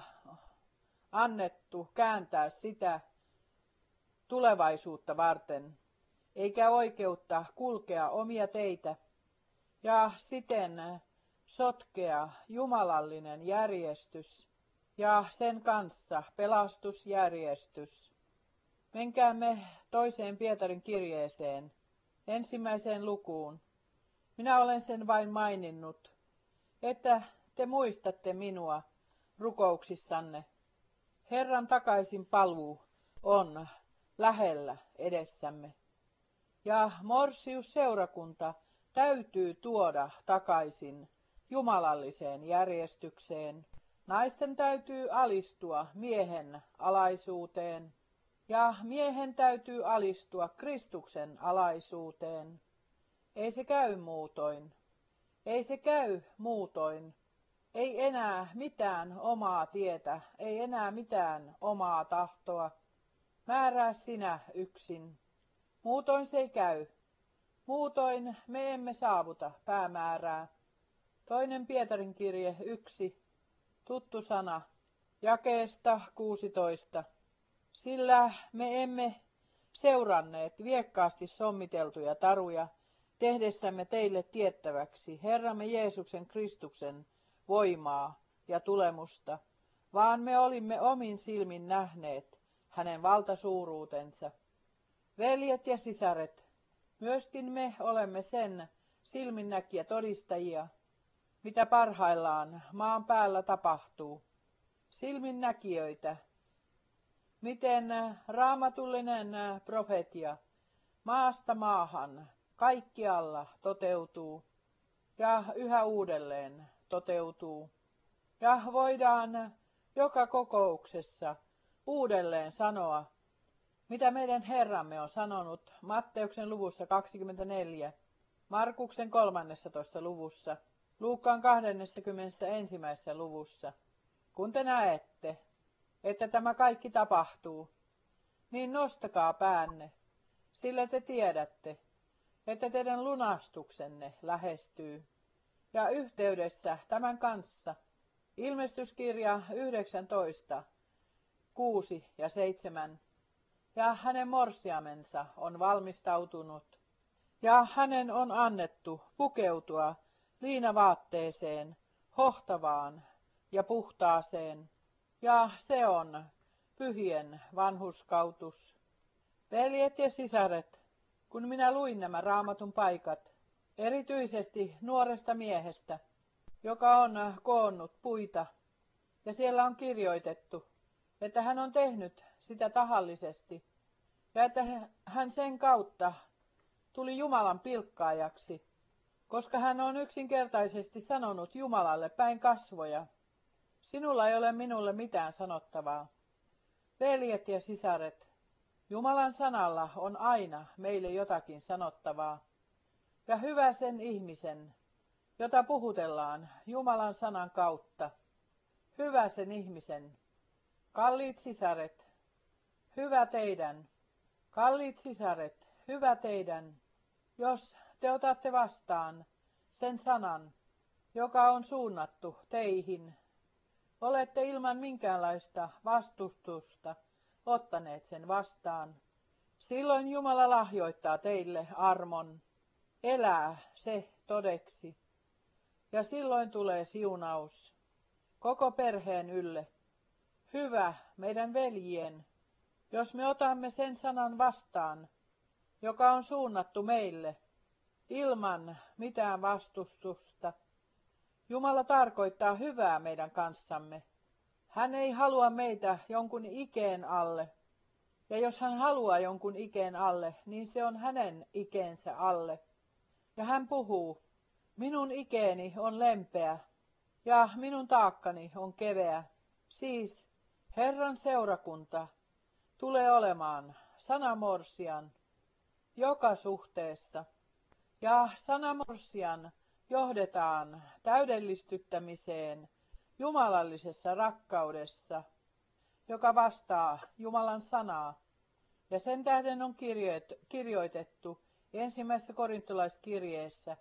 annettu kääntää sitä tulevaisuutta varten, eikä oikeutta kulkea omia teitä ja siten sotkea jumalallinen järjestys ja sen kanssa pelastusjärjestys. Menkäämme toiseen Pietarin kirjeeseen, 1. lukuun. Minä olen sen vain maininnut, että te muistatte minua rukouksissanne. Herran takaisin paluu on lähellä edessämme. Ja Morsius-seurakunta täytyy tuoda takaisin jumalalliseen järjestykseen. Naisten täytyy alistua miehen alaisuuteen ja miehen täytyy alistua Kristuksen alaisuuteen. Ei se käy muutoin. Ei se käy muutoin. Ei enää mitään omaa tietä, ei enää mitään omaa tahtoa. Määrää sinä yksin. Muutoin se ei käy. Muutoin me emme saavuta päämäärää. Toinen Pietarin kirje 1, tuttu sana, jakeesta 16. Sillä me emme seuranneet viekkaasti sommiteltuja taruja, tehdessämme teille tiettäväksi Herramme Jeesuksen Kristuksen voimaa ja tulemusta, vaan me olimme omin silmin nähneet hänen valtasuuruutensa. Veljet ja sisaret, myöskin me olemme sen silminnäkijä todistajia, mitä parhaillaan maan päällä tapahtuu. Silminnäkijöitä, miten raamatullinen profetia maasta maahan kaikkialla toteutuu ja yhä uudelleen toteutuu. Ja voidaan joka kokouksessa uudelleen sanoa, mitä meidän Herramme on sanonut Matteuksen luvussa 24, Markuksen 13. luvussa, Luukkaan 21. luvussa. Kun te näette, että tämä kaikki tapahtuu, niin nostakaa päänne, sillä te tiedätte, että teidän lunastuksenne lähestyy. Ja yhteydessä tämän kanssa Ilmestyskirja 19, 6 ja 7. Ja hänen morsiamensa on valmistautunut, ja hänen on annettu pukeutua liinavaatteeseen, hohtavaan ja puhtaaseen, ja se on pyhien vanhurskautus. Veljet ja sisaret, kun minä luin nämä raamatun paikat, erityisesti nuoresta miehestä, joka on koonnut puita, ja siellä on kirjoitettu, että hän on tehnyt sitä tahallisesti, ja että hän sen kautta tuli Jumalan pilkkaajaksi, koska hän on yksinkertaisesti sanonut Jumalalle päin kasvoja, sinulla ei ole minulle mitään sanottavaa. Veljet ja sisaret, Jumalan sanalla on aina meille jotakin sanottavaa, ja hyvä sen ihmisen, jota puhutellaan Jumalan sanan kautta. Hyvä sen ihmisen. Kalliit sisaret, hyvä teidän. Kalliit sisaret, hyvä teidän, jos te otatte vastaan sen sanan, joka on suunnattu teihin. Olette ilman minkäänlaista vastustusta ottaneet sen vastaan. Silloin Jumala lahjoittaa teille armon. Elää se todeksi. Ja silloin tulee siunaus koko perheen ylle. Hyvä meidän veljien, jos me otamme sen sanan vastaan, joka on suunnattu meille, ilman mitään vastustusta. Jumala tarkoittaa hyvää meidän kanssamme. Hän ei halua meitä jonkun ikeen alle. Ja jos hän haluaa jonkun ikeen alle, niin se on hänen ikeensä alle. Ja hän puhuu, minun ikeeni on lempeä ja minun taakkani on keveä. Siis Herran seurakunta tulee olemaan sanamorsian joka suhteessa. Ja sanamorsian johdetaan täydellistyttämiseen jumalallisessa rakkaudessa, joka vastaa Jumalan sanaa. Ja sen tähden on kirjoitettu ensimmäisessä korintolaiskirjeessä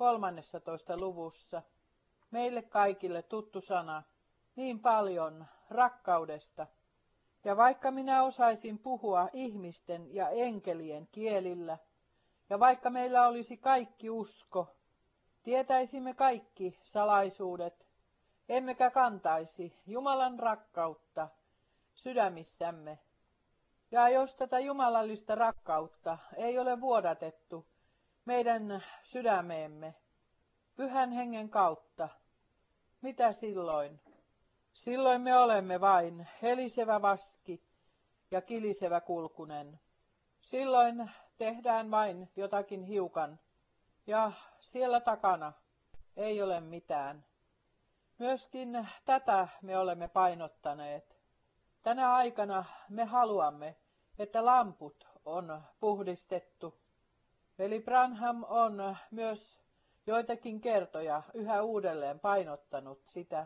13. luvussa meille kaikille tuttu sana, niin paljon rakkaudesta. Ja vaikka minä osaisin puhua ihmisten ja enkelien kielillä, ja vaikka meillä olisi kaikki usko, tietäisimme kaikki salaisuudet, emmekä kantaisi Jumalan rakkautta sydämissämme. Ja jos tätä jumalallista rakkautta ei ole vuodatettu meidän sydämeemme Pyhän Hengen kautta, mitä silloin? Silloin me olemme vain helisevä vaski ja kilisevä kulkunen. Silloin tehdään vain jotakin hiukan ja siellä takana ei ole mitään. Myöskin tätä me olemme painottaneet. Tänä aikana me haluamme, että lamput on puhdistettu. Veli Branham on myös joitakin kertoja yhä uudelleen painottanut sitä.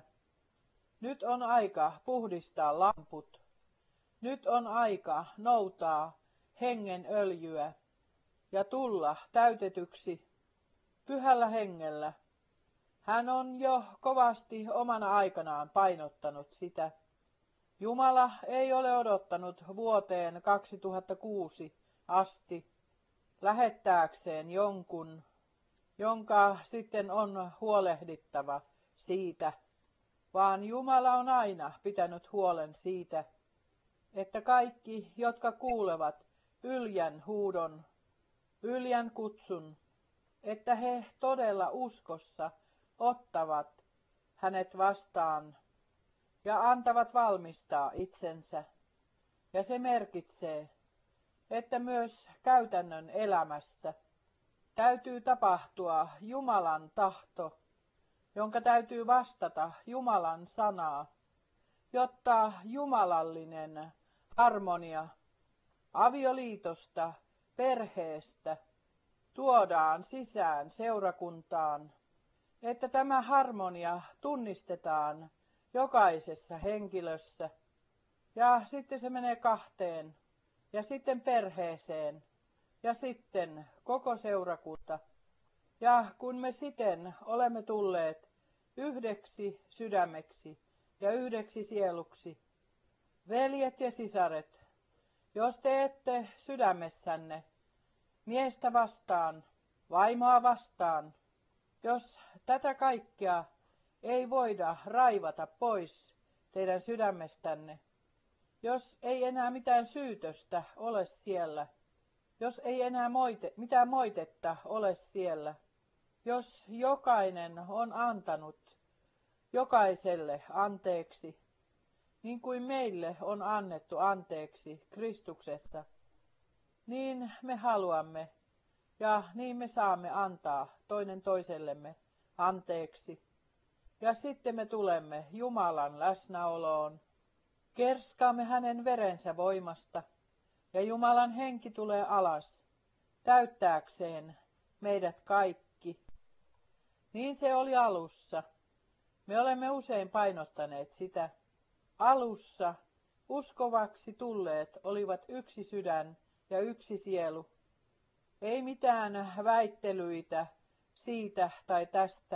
Nyt on aika puhdistaa lamput. Nyt on aika noutaa hengen öljyä ja tulla täytetyksi Pyhällä Hengellä. Hän on jo kovasti omana aikanaan painottanut sitä. Jumala ei ole odottanut vuoteen 2006 asti lähettääkseen jonkun, jonka sitten on huolehdittava siitä, vaan Jumala on aina pitänyt huolen siitä, että kaikki, jotka kuulevat Yljän huudon, Yljän kutsun, että he todella uskossa ottavat hänet vastaan ja antavat valmistaa itsensä. Ja se merkitsee, että myös käytännön elämässä täytyy tapahtua Jumalan tahto, jonka täytyy vastata Jumalan sanaa, jotta jumalallinen harmonia avioliitosta, perheestä tuodaan sisään seurakuntaan, että tämä harmonia tunnistetaan jokaisessa henkilössä ja sitten se menee kahteen ja sitten perheeseen ja sitten koko seurakunta. Ja kun me siten olemme tulleet yhdeksi sydämeksi ja yhdeksi sieluksi, veljet ja sisaret, jos te ette sydämessänne miestä vastaan, vaimoa vastaan, jos tätä kaikkea ei voida raivata pois teidän sydämestänne, jos ei enää mitään syytöstä ole siellä, jos ei enää mitään moitetta ole siellä, jos jokainen on antanut jokaiselle anteeksi, niin kuin meille on annettu anteeksi Kristuksessa, niin me haluamme ja niin me saamme antaa toinen toisellemme anteeksi. Ja sitten me tulemme Jumalan läsnäoloon, kerskaamme hänen verensä voimasta ja Jumalan henki tulee alas täyttääkseen meidät kaikki. Niin se oli alussa. Me olemme usein painottaneet sitä. Alussa uskovaksi tulleet olivat yksi sydän ja yksi sielu. Ei mitään väittelyitä siitä tai tästä.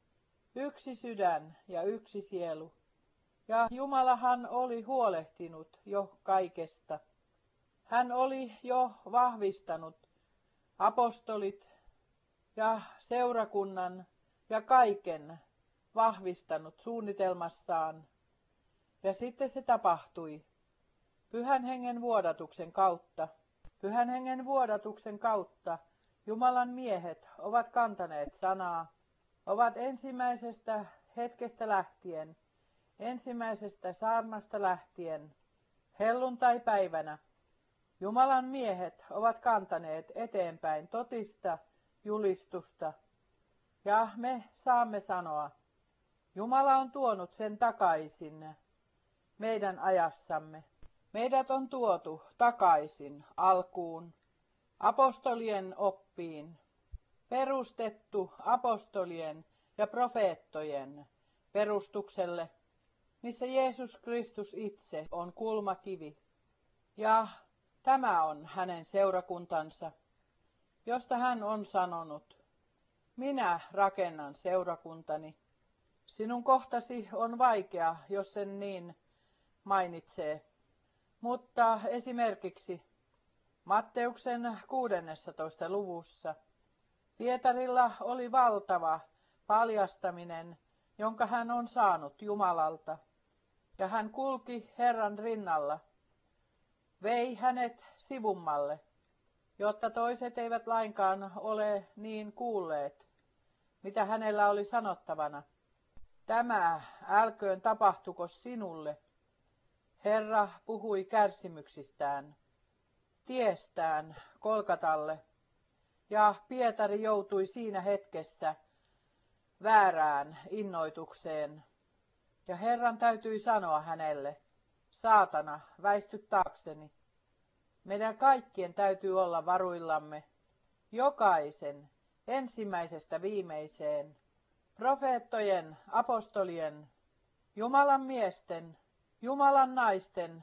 Yksi sydän ja yksi sielu. Ja Jumalahan oli huolehtinut jo kaikesta. Hän oli jo vahvistanut apostolit ja seurakunnan ja kaiken vahvistanut suunnitelmassaan. Ja sitten se tapahtui Pyhän Hengen vuodatuksen kautta. Pyhän Hengen vuodatuksen kautta Jumalan miehet ovat kantaneet sanaa, ovat ensimmäisestä hetkestä lähtien, ensimmäisestä saarnasta lähtien, helluntaipäivänä. Jumalan miehet ovat kantaneet eteenpäin totista julistusta. Ja me saamme sanoa, Jumala on tuonut sen takaisin meidän ajassamme. Meidät on tuotu takaisin alkuun, apostolien oppiin, perustettu apostolien ja profeettojen perustukselle, missä Jeesus Kristus itse on kulmakivi. Ja tämä on hänen seurakuntansa, josta hän on sanonut, minä rakennan seurakuntani. Sinun kohtasi on vaikea, jos sen niin mainitsee. Mutta esimerkiksi Matteuksen 16. luvussa Pietarilla oli valtava paljastaminen, jonka hän on saanut Jumalalta. Ja hän kulki Herran rinnalla, vei hänet sivummalle, jotta toiset eivät lainkaan ole niin kuulleet, mitä hänellä oli sanottavana. Tämä älköön tapahtuko sinulle. Herra puhui kärsimyksistään, tiestään Kolkatalle, ja Pietari joutui siinä hetkessä väärään innoitukseen. Ja Herran täytyi sanoa hänelle, saatana, väisty taakseni. Meidän kaikkien täytyy olla varuillamme, jokaisen, ensimmäisestä viimeiseen, profeettojen, apostolien, Jumalan miesten, Jumalan naisten,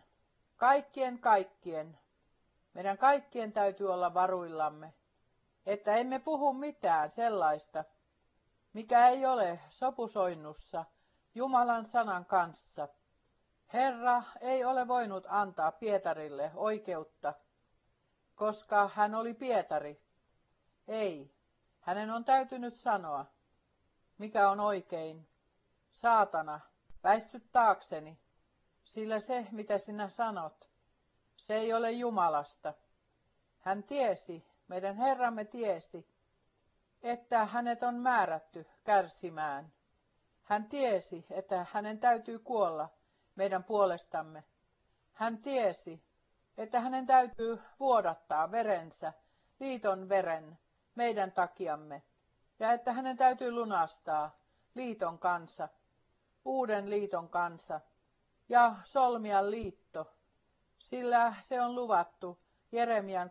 kaikkien. Meidän kaikkien täytyy olla varuillamme, että emme puhu mitään sellaista, mikä ei ole sopusoinnussa Jumalan sanan kanssa. Herra ei ole voinut antaa Pietarille oikeutta, koska hän oli Pietari. Ei, hänen on täytynyt sanoa, mikä on oikein. Saatana, Väisty taakseni, sillä se, mitä sinä sanot, se ei ole Jumalasta. Hän tiesi, meidän Herramme tiesi, että hänet on määrätty kärsimään. Hän tiesi, että hänen täytyy kuolla meidän puolestamme. Hän tiesi, että hänen täytyy vuodattaa verensä, liiton veren, meidän takiamme, ja että hänen täytyy lunastaa liiton kansa, uuden liiton kansa, ja solmia liitto, sillä se on luvattu Jeremian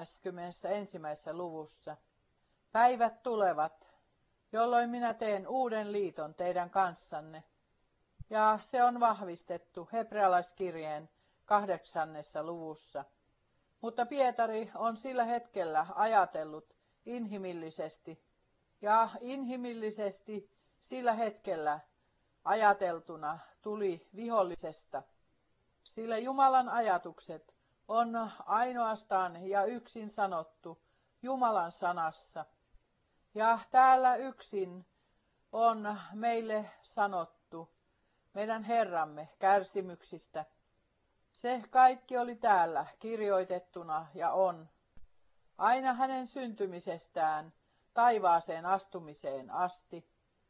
31. luvussa. Päivät tulevat, jolloin minä teen uuden liiton teidän kanssanne. Ja se on vahvistettu Hebrealaiskirjeen 8. luvussa. Mutta Pietari on sillä hetkellä ajatellut inhimillisesti, ja inhimillisesti sillä hetkellä ajateltuna tuli vihollisesta, sillä Jumalan ajatukset on ainoastaan ja yksin sanottu Jumalan sanassa. Ja täällä yksin on meille sanottu meidän Herramme kärsimyksistä. Se kaikki oli täällä kirjoitettuna ja on. Aina hänen syntymisestään taivaaseen astumiseen asti.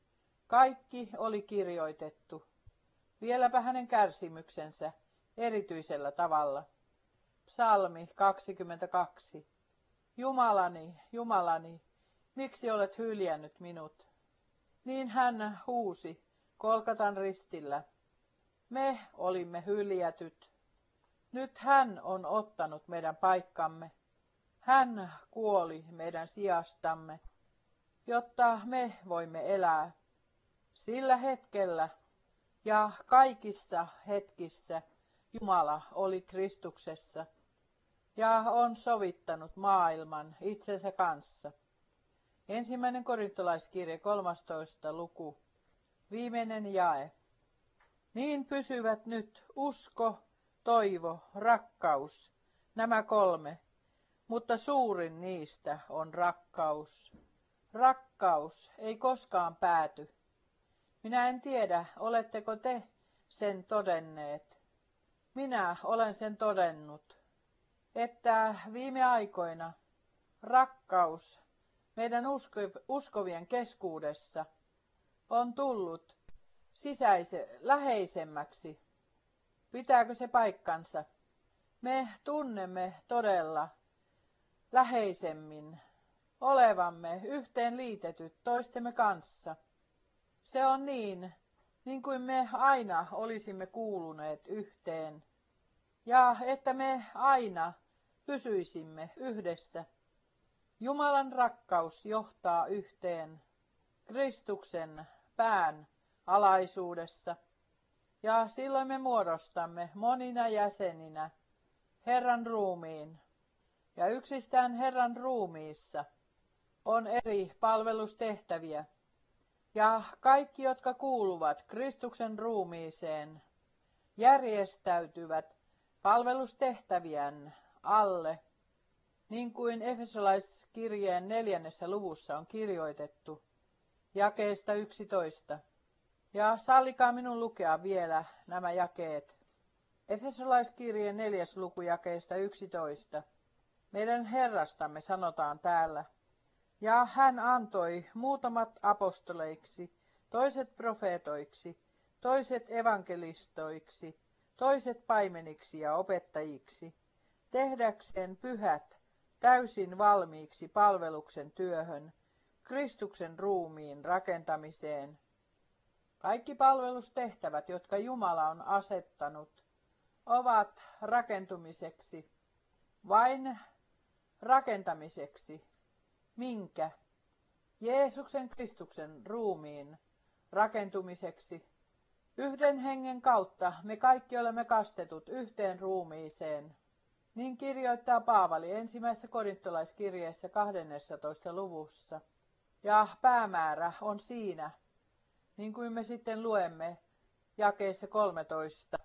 Kaikki oli kirjoitettu. Vieläpä hänen kärsimyksensä erityisellä tavalla. Psalmi 22. Jumalani, Jumalani, miksi olet hyljännyt minut? Niin hän huusi Golgatan ristillä. Me olimme hyljätyt. Nyt hän on ottanut meidän paikkamme. Hän kuoli meidän sijastamme, jotta me voimme elää. Sillä hetkellä ja kaikissa hetkissä Jumala oli Kristuksessa ja on sovittanut maailman itsensä kanssa. 1. Korintolaiskirje 13. luku, viimeinen jae. Niin pysyvät nyt usko, toivo, rakkaus, nämä kolme, mutta suurin niistä on rakkaus. Rakkaus ei koskaan pääty. Minä en tiedä, oletteko te sen todenneet. Minä olen sen todennut, että viime aikoina rakkaus meidän uskovien keskuudessa on tullut läheisemmäksi. Pitääkö se paikkansa? Me tunnemme todella läheisemmin olevamme yhteen liitetyt toistemme kanssa. Se on niin kuin me aina olisimme kuuluneet yhteen, ja että me aina pysyisimme yhdessä. Jumalan rakkaus johtaa yhteen Kristuksen pään alaisuudessa, ja silloin me muodostamme monina jäseninä Herran ruumiin, ja yksistään Herran ruumiissa on eri palvelustehtäviä, ja kaikki, jotka kuuluvat Kristuksen ruumiiseen, järjestäytyvät palvelustehtävien alle, niin kuin Efesolaiskirjeen 4. luvussa on kirjoitettu, jakeesta 11. Ja sallikaa minun lukea vielä nämä jakeet. Efesolaiskirjeen 4. luku jakeesta 11. Meidän Herrastamme sanotaan täällä. Ja hän antoi muutamat apostoleiksi, toiset profeetoiksi, toiset evankelistoiksi, toiset paimeniksi ja opettajiksi, tehdäkseen pyhät täysin valmiiksi palveluksen työhön, Kristuksen ruumiin rakentamiseen. Kaikki palvelustehtävät, jotka Jumala on asettanut, ovat rakentumiseksi, vain rakentamiseksi. Minkä? Jeesuksen Kristuksen ruumiin rakentumiseksi. Yhden hengen kautta me kaikki olemme kastetut yhteen ruumiiseen. Niin kirjoittaa Paavali 1. korintolaiskirjeessä 12. luvussa. Ja päämäärä on siinä, niin kuin me sitten luemme jakeessa 13.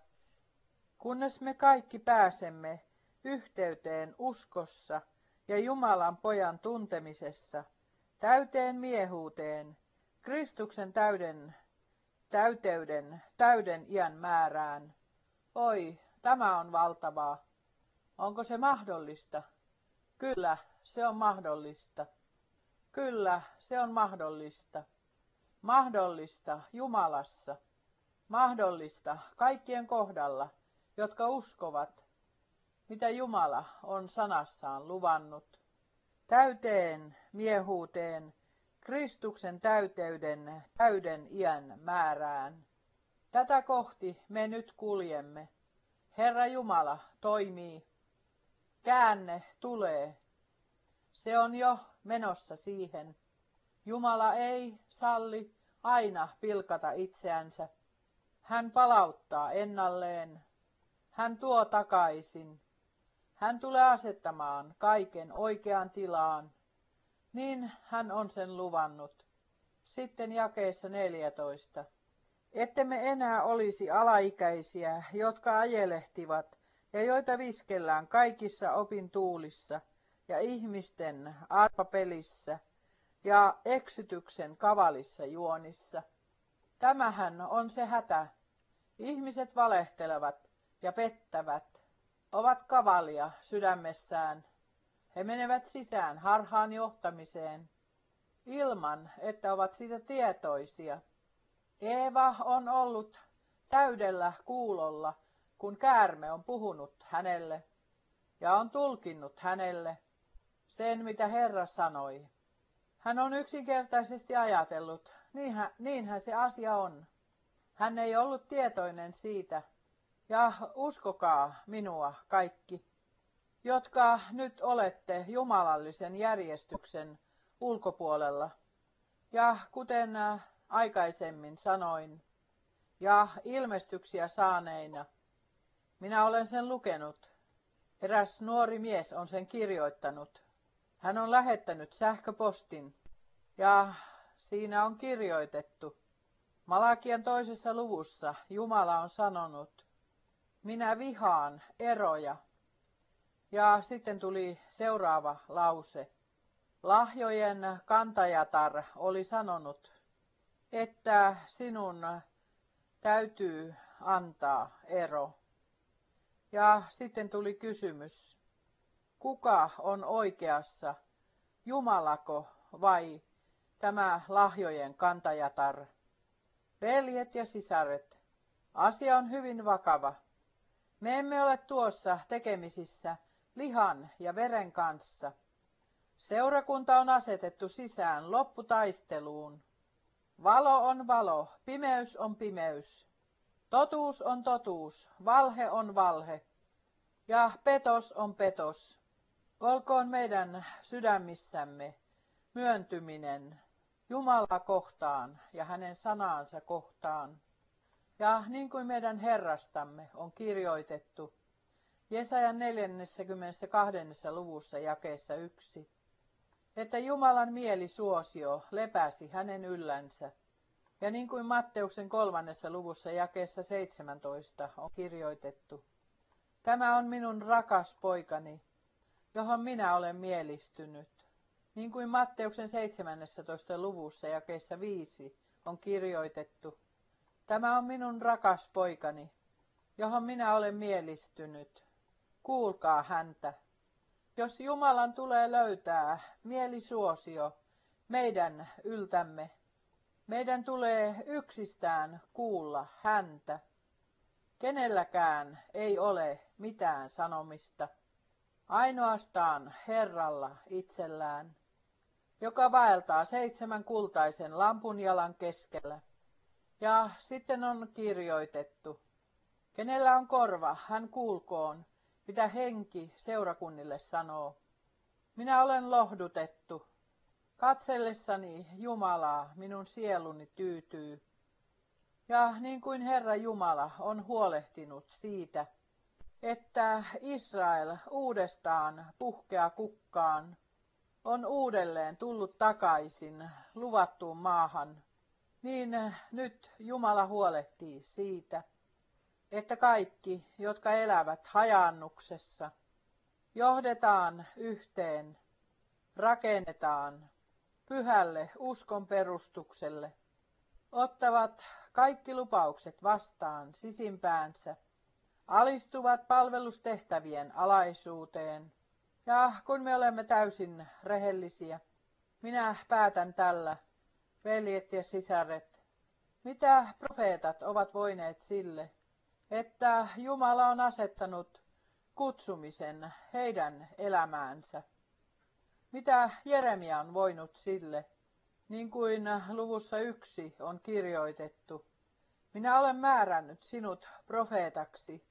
Kunnes me kaikki pääsemme yhteyteen uskossa ja Jumalan pojan tuntemisessa, täyteen miehuuteen, Kristuksen täyden täyden iän määrään. Oi, tämä on valtavaa. Onko se mahdollista? Kyllä, se on mahdollista. Kyllä, se on mahdollista. Mahdollista Jumalassa. Mahdollista kaikkien kohdalla, jotka uskovat, mitä Jumala on sanassaan luvannut. Täyteen miehuuteen, Kristuksen täyden iän määrään. Tätä kohti me nyt kuljemme. Herra Jumala toimii. Käänne tulee. Se on jo menossa siihen. Jumala ei salli aina pilkata itseänsä. Hän palauttaa ennalleen. Hän tuo takaisin. Hän tulee asettamaan kaiken oikeaan tilaan. Niin hän on sen luvannut. Sitten jakeessa 14. Ettemme enää olisi alaikäisiä, jotka ajelehtivat ja joita viskellään kaikissa opintuulissa ja ihmisten arpapelissä ja eksytyksen kavalissa juonissa. Tämähän on se hätä. Ihmiset valehtelevat ja pettävät, ovat kavalia sydämessään. He menevät sisään harhaan johtamiseen, ilman että ovat siitä tietoisia. Eeva on ollut täydellä kuulolla, kun käärme on puhunut hänelle ja on tulkinnut hänelle sen, mitä Herra sanoi. Hän on yksinkertaisesti ajatellut, niinhän se asia on. Hän ei ollut tietoinen siitä, ja uskokaa minua kaikki, jotka nyt olette jumalallisen järjestyksen ulkopuolella. Ja kuten aikaisemmin sanoin, ja ilmestyksiä saaneina, minä olen sen lukenut. Eräs nuori mies on sen kirjoittanut. Hän on lähettänyt sähköpostin, ja siinä on kirjoitettu. Malakian 2. luvussa Jumala on sanonut, minä vihaan eroja. Ja sitten tuli seuraava lause. Lahjojen kantajatar oli sanonut, että sinun täytyy antaa ero. Ja sitten tuli kysymys, kuka on oikeassa, Jumalako vai tämä lahjojen kantajatar? Veljet ja sisaret, asia on hyvin vakava. Me emme ole tuossa tekemisissä lihan ja veren kanssa. Seurakunta on asetettu sisään lopputaisteluun. Valo on valo, pimeys on pimeys. Totuus on totuus, valhe on valhe. Ja petos on petos. Olkoon meidän sydämissämme myöntyminen Jumalaa kohtaan ja hänen sanaansa kohtaan. Ja niin kuin meidän Herrastamme on kirjoitettu Jesajan 42. luvussa jakeessa 1, että Jumalan mielisuosio lepäsi hänen yllänsä. Ja niin kuin Matteuksen 3. luvussa jakeessa 17 on kirjoitettu, tämä on minun rakas poikani, johon minä olen mielistynyt. Niin kuin Matteuksen 17. luvussa jakeessa 5 on kirjoitettu, tämä on minun rakas poikani, johon minä olen mielistynyt. Kuulkaa häntä. Jos Jumalan tulee löytää mielisuosio meidän yltämme, meidän tulee yksistään kuulla häntä. Kenelläkään ei ole mitään sanomista, ainoastaan Herralla itsellään, joka vaeltaa 7 kultaisen lampunjalan keskellä. Ja sitten on kirjoitettu, kenellä on korva, hän kuulkoon, mitä henki seurakunnille sanoo. Minä olen lohdutettu. Katsellessani Jumalaa minun sieluni tyytyy. Ja niin kuin Herra Jumala on huolehtinut siitä, että Israel uudestaan puhkea kukkaan, on uudelleen tullut takaisin luvattuun maahan, niin nyt Jumala huolehtii siitä, että kaikki, jotka elävät hajaannuksessa, johdetaan yhteen, rakennetaan pyhälle uskon perustukselle, ottavat kaikki lupaukset vastaan sisimpäänsä, alistuvat palvelustehtävien alaisuuteen. Ja kun me olemme täysin rehellisiä, minä päätän tällä, veljet ja sisaret, mitä profeetat ovat voineet sille, että Jumala on asettanut kutsumisen heidän elämäänsä. Mitä Jeremia on voinut sille, niin kuin luvussa 1 on kirjoitettu. Minä olen määrännyt sinut profeetaksi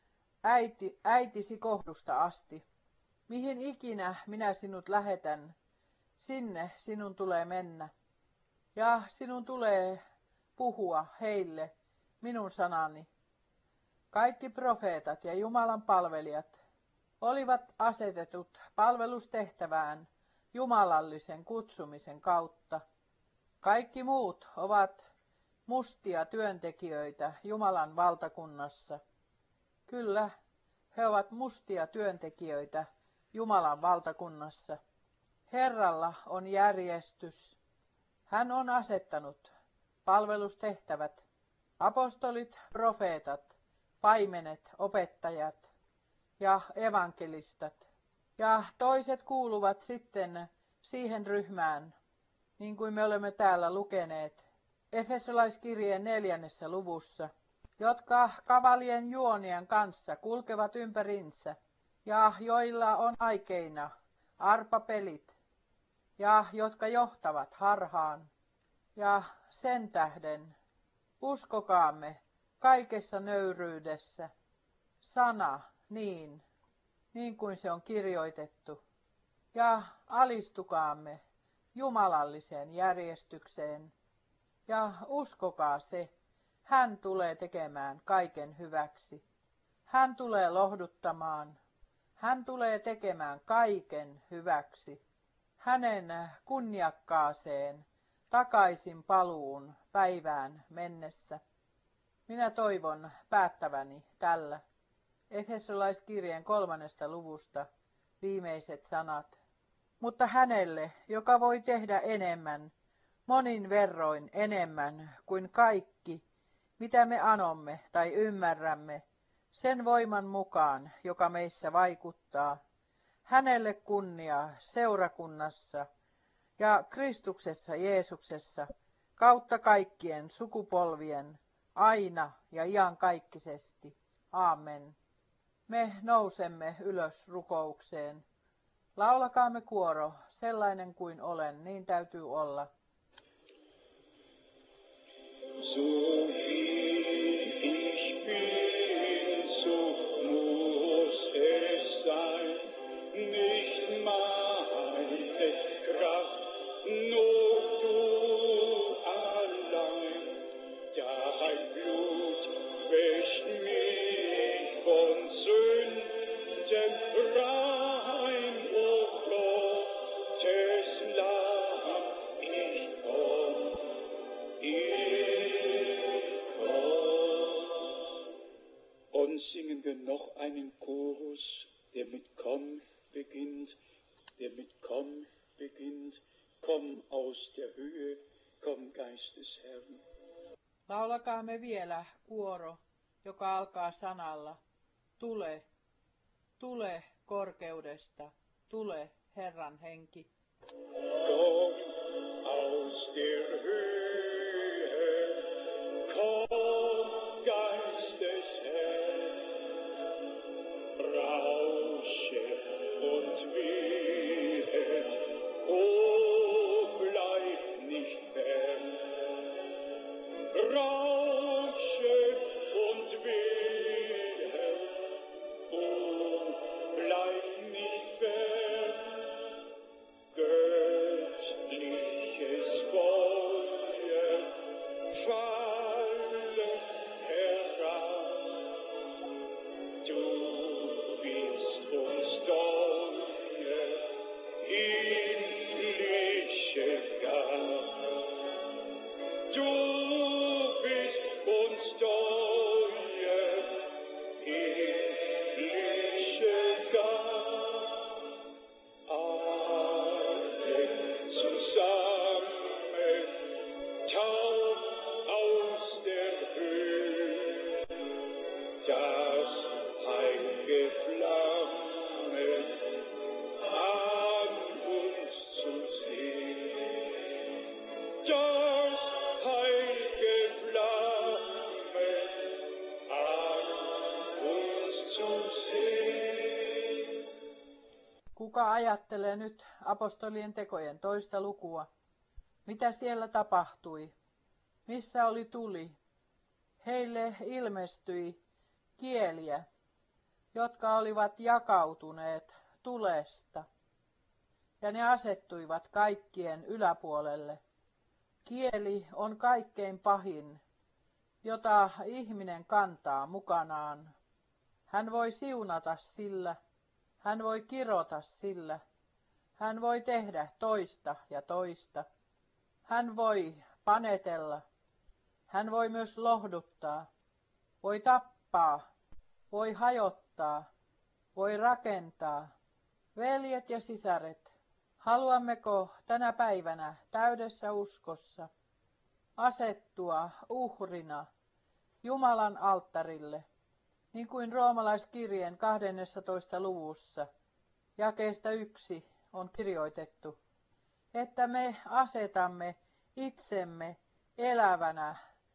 äitisi kohdusta asti. Mihin ikinä minä sinut lähetän, sinne sinun tulee mennä. Ja sinun tulee puhua heille minun sanani. Kaikki profeetat ja Jumalan palvelijat olivat asetetut palvelustehtävään jumalallisen kutsumisen kautta. Kaikki muut ovat mustia työntekijöitä Jumalan valtakunnassa. Kyllä, he ovat mustia työntekijöitä Jumalan valtakunnassa. Herralla on järjestys. Hän on asettanut palvelustehtävät, apostolit, profeetat, paimenet, opettajat ja evankelistat. Ja toiset kuuluvat sitten siihen ryhmään, niin kuin me olemme täällä lukeneet Efesolaiskirjeen 4. luvussa, jotka kavalien juonien kanssa kulkevat ympärinsä ja joilla on aikeina arpapelit ja jotka johtavat harhaan. Ja sen tähden uskokaamme kaikessa nöyryydessä sana niin kuin se on kirjoitettu, ja alistukaamme jumalalliseen järjestykseen ja uskokaa se, hän tulee tekemään kaiken hyväksi. Hän tulee lohduttamaan, hän tulee tekemään kaiken hyväksi. Hänen kunniakkaaseen takaisin paluun päivään mennessä. Minä toivon päättäväni tällä. Efesolaiskirjeen 3. luvusta viimeiset sanat. Mutta hänelle, joka voi tehdä enemmän, monin verroin enemmän kuin kaikki, mitä me anomme tai ymmärrämme, sen voiman mukaan, joka meissä vaikuttaa, hänelle kunnia seurakunnassa ja Kristuksessa Jeesuksessa kautta kaikkien sukupolvien, aina ja iankaikkisesti. Aamen. Me nousemme ylös rukoukseen. Laulakaamme kuoro, sellainen kuin olen, niin täytyy olla. So wie ich bin, so muss es sein, nicht meine Kraft, nur du allein. Dein Blut wäscht mich von Sünden rein, o Gottes Lamm, ich komm. Und singen wir noch einen Chorus, der mit Komm beginnt, Komm aus der Höhe, komm Geist des Herrn. Laulakaamme vielä kuoro, joka alkaa sanalla, tule, tule korkeudesta, tule Herran henki. Komm aus der Höhe, komm Geist des Herrn, rausche und wehe, oh bleib nicht fern, rausche und wehe, oh bleib nicht fern. Göttliches Feuer falle herab, du bist uns treue, himmlische Gabe, du bist kuka ajattelee nyt apostolien tekojen 2. lukua, mitä siellä tapahtui, missä oli tuli, heille ilmestyi kieliä, jotka olivat jakautuneet tulesta, ja ne asettuivat kaikkien yläpuolelle. Kieli on kaikkein pahin, jota ihminen kantaa mukanaan. Hän voi siunata sillä, hän voi kirota sillä, hän voi tehdä toista ja toista. Hän voi panetella, hän voi myös lohduttaa, voi tappaa, voi hajottaa, voi rakentaa. Veljet ja sisaret, haluammeko tänä päivänä täydessä uskossa asettua uhrina Jumalan alttarille, niin kuin roomalaiskirjeen 12. luvussa jakeesta 1 on kirjoitettu, että me asetamme itsemme elävänä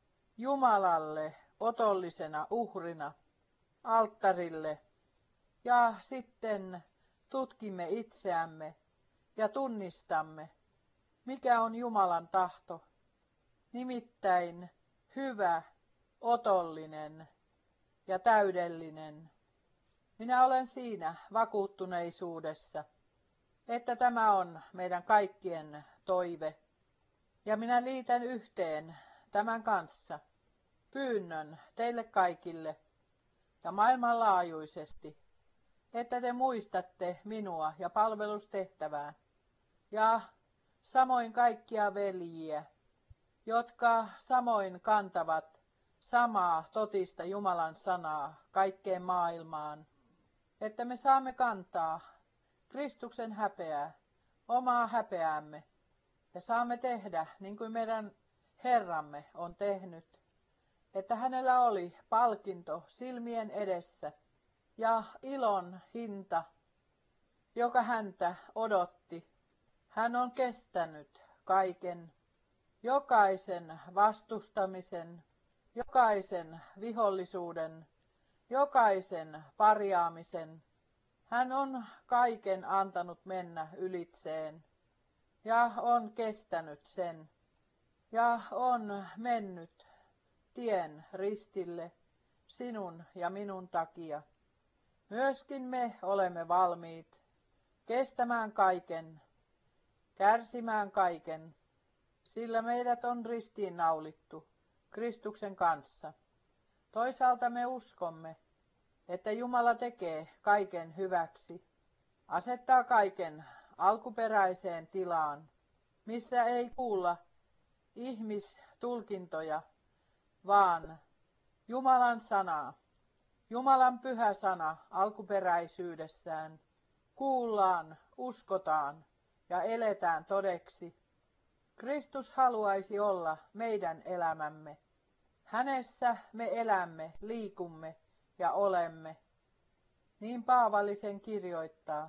Jumalalle otollisena uhrina alttarille ja sitten tutkimme itseämme ja tunnistamme, mikä on Jumalan tahto, nimittäin hyvä, otollinen ja täydellinen. Minä olen siinä vakuuttuneisuudessa, että tämä on meidän kaikkien toive, ja minä liitän yhteen tämän kanssa pyynnön teille kaikille ja maailmanlaajuisesti, että te muistatte minua ja palvelustehtävää, ja samoin kaikkia veljiä, jotka samoin kantavat samaa totista Jumalan sanaa kaikkeen maailmaan, että me saamme kantaa Kristuksen häpeää, omaa häpeäämme, ja saamme tehdä niin kuin meidän Herramme on tehnyt, että hänellä oli palkinto silmien edessä ja ilon hinta, joka häntä odotti. Hän on kestänyt kaiken, jokaisen vastustamisen, jokaisen vihollisuuden, jokaisen parjaamisen. Hän on kaiken antanut mennä ylitseen ja on kestänyt sen ja on mennyt tien ristille sinun ja minun takia. Myöskin me olemme valmiit kestämään kaiken, kärsimään kaiken, sillä meidät on ristiinnaulittu Kristuksen kanssa. Toisaalta me uskomme, että Jumala tekee kaiken hyväksi, asettaa kaiken alkuperäiseen tilaan, missä ei kuulla ihmistulkintoja, vaan Jumalan sanaa, Jumalan pyhä sana alkuperäisyydessään, kuullaan, uskotaan ja eletään todeksi. Kristus haluaisi olla meidän elämämme. Hänessä me elämme, liikumme ja olemme. Niin Paavali sen kirjoittaa.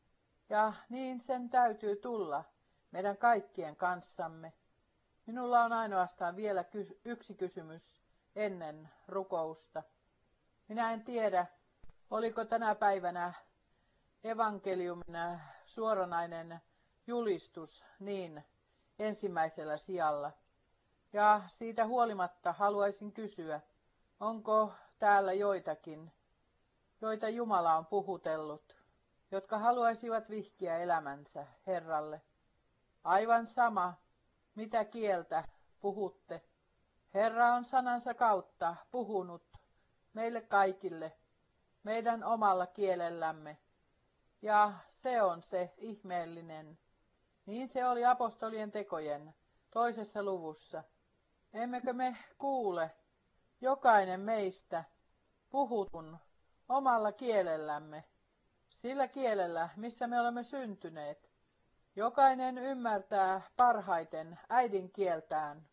Ja niin sen täytyy tulla meidän kaikkien kanssamme. Minulla on ainoastaan vielä yksi kysymys ennen rukousta. Minä en tiedä, oliko tänä päivänä evankeliumin suoranainen julistus niin ensimmäisellä sijalla. Ja siitä huolimatta haluaisin kysyä, onko täällä joitakin, joita Jumala on puhutellut, jotka haluaisivat vihkiä elämänsä Herralle. Aivan sama, mitä kieltä puhutte. Herra on sanansa kautta puhunut meille kaikille, meidän omalla kielellämme. Ja se on se ihmeellinen. Niin se oli apostolien tekojen 2. luvussa. Emmekö me kuule, jokainen meistä, puhutun omalla kielellämme, sillä kielellä, missä me olemme syntyneet. Jokainen ymmärtää parhaiten äidinkieltään.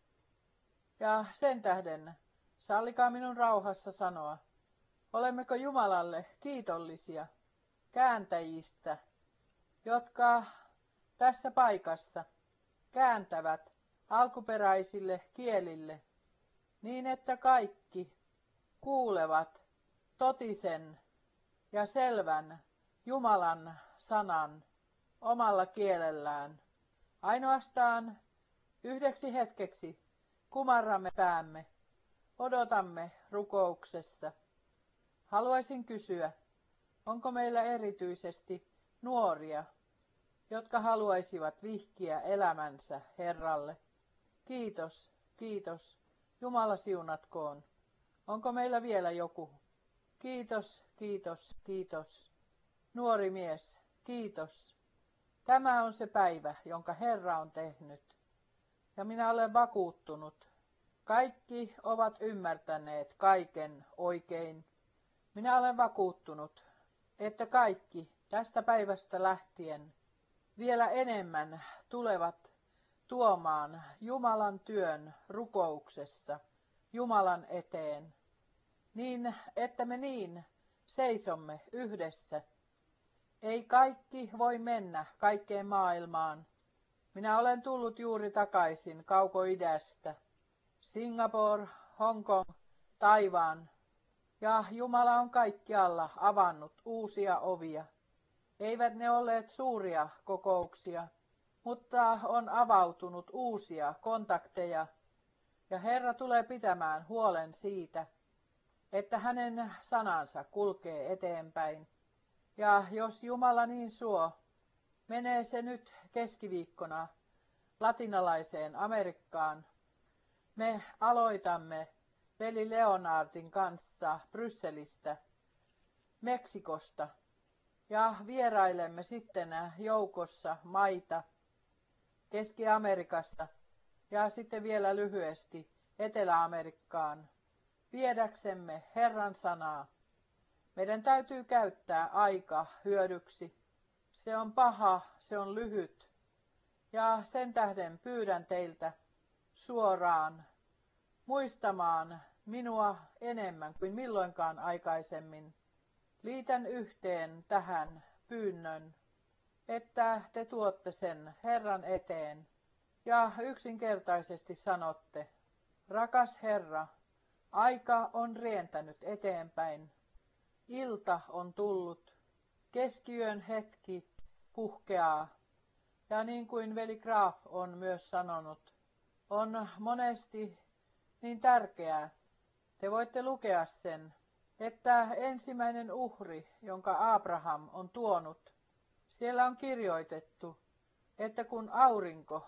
Ja sen tähden sallikaa minun rauhassa sanoa, olemmeko Jumalalle kiitollisia kääntäjistä, jotka tässä paikassa kääntävät alkuperäisille kielille, niin että kaikki kuulevat totisen ja selvän Jumalan sanan omalla kielellään. Ainoastaan yhdeksi hetkeksi kumarramme päämme, odotamme rukouksessa. Haluaisin kysyä, onko meillä erityisesti nuoria, jotka haluaisivat vihkiä elämänsä Herralle? Kiitos, kiitos, Jumala siunatkoon. Onko meillä vielä joku? Kiitos, kiitos, kiitos. Nuori mies, kiitos. Tämä on se päivä, jonka Herra on tehnyt. Ja minä olen vakuuttunut. Kaikki ovat ymmärtäneet kaiken oikein. Minä olen vakuuttunut, että kaikki tästä päivästä lähtien vielä enemmän tulevat tuomaan Jumalan työn rukouksessa Jumalan eteen, niin että me niin seisomme yhdessä. Ei kaikki voi mennä kaikkeen maailmaan. Minä olen tullut juuri takaisin Kauko-idästä. Singapore, Hongkong, Taivaan. Ja Jumala on kaikkialla avannut uusia ovia. Eivät ne olleet suuria kokouksia, mutta on avautunut uusia kontakteja. Ja Herra tulee pitämään huolen siitä, että hänen sanansa kulkee eteenpäin. Ja jos Jumala niin suo, menee se nyt keskiviikkona latinalaiseen Amerikkaan. Me aloitamme veli Leonardin kanssa Brysselistä, Meksikosta, ja vierailemme sitten joukossa maita Keski-Amerikasta ja sitten vielä lyhyesti Etelä-Amerikkaan viedäksemme Herran sanaa. Meidän täytyy käyttää aika hyödyksi. Se on paha, se on lyhyt. Ja sen tähden pyydän teiltä suoraan muistamaan minua enemmän kuin milloinkaan aikaisemmin. Liitän yhteen tähän pyynnön, että te tuotte sen Herran eteen ja yksinkertaisesti sanotte, rakas Herra, aika on rientänyt eteenpäin. Ilta on tullut, keskiyön hetki puhkeaa, ja niin kuin veli Graaf on myös sanonut, on monesti niin tärkeää. Te voitte lukea sen, että ensimmäinen uhri, jonka Abraham on tuonut, siellä on kirjoitettu, että kun aurinko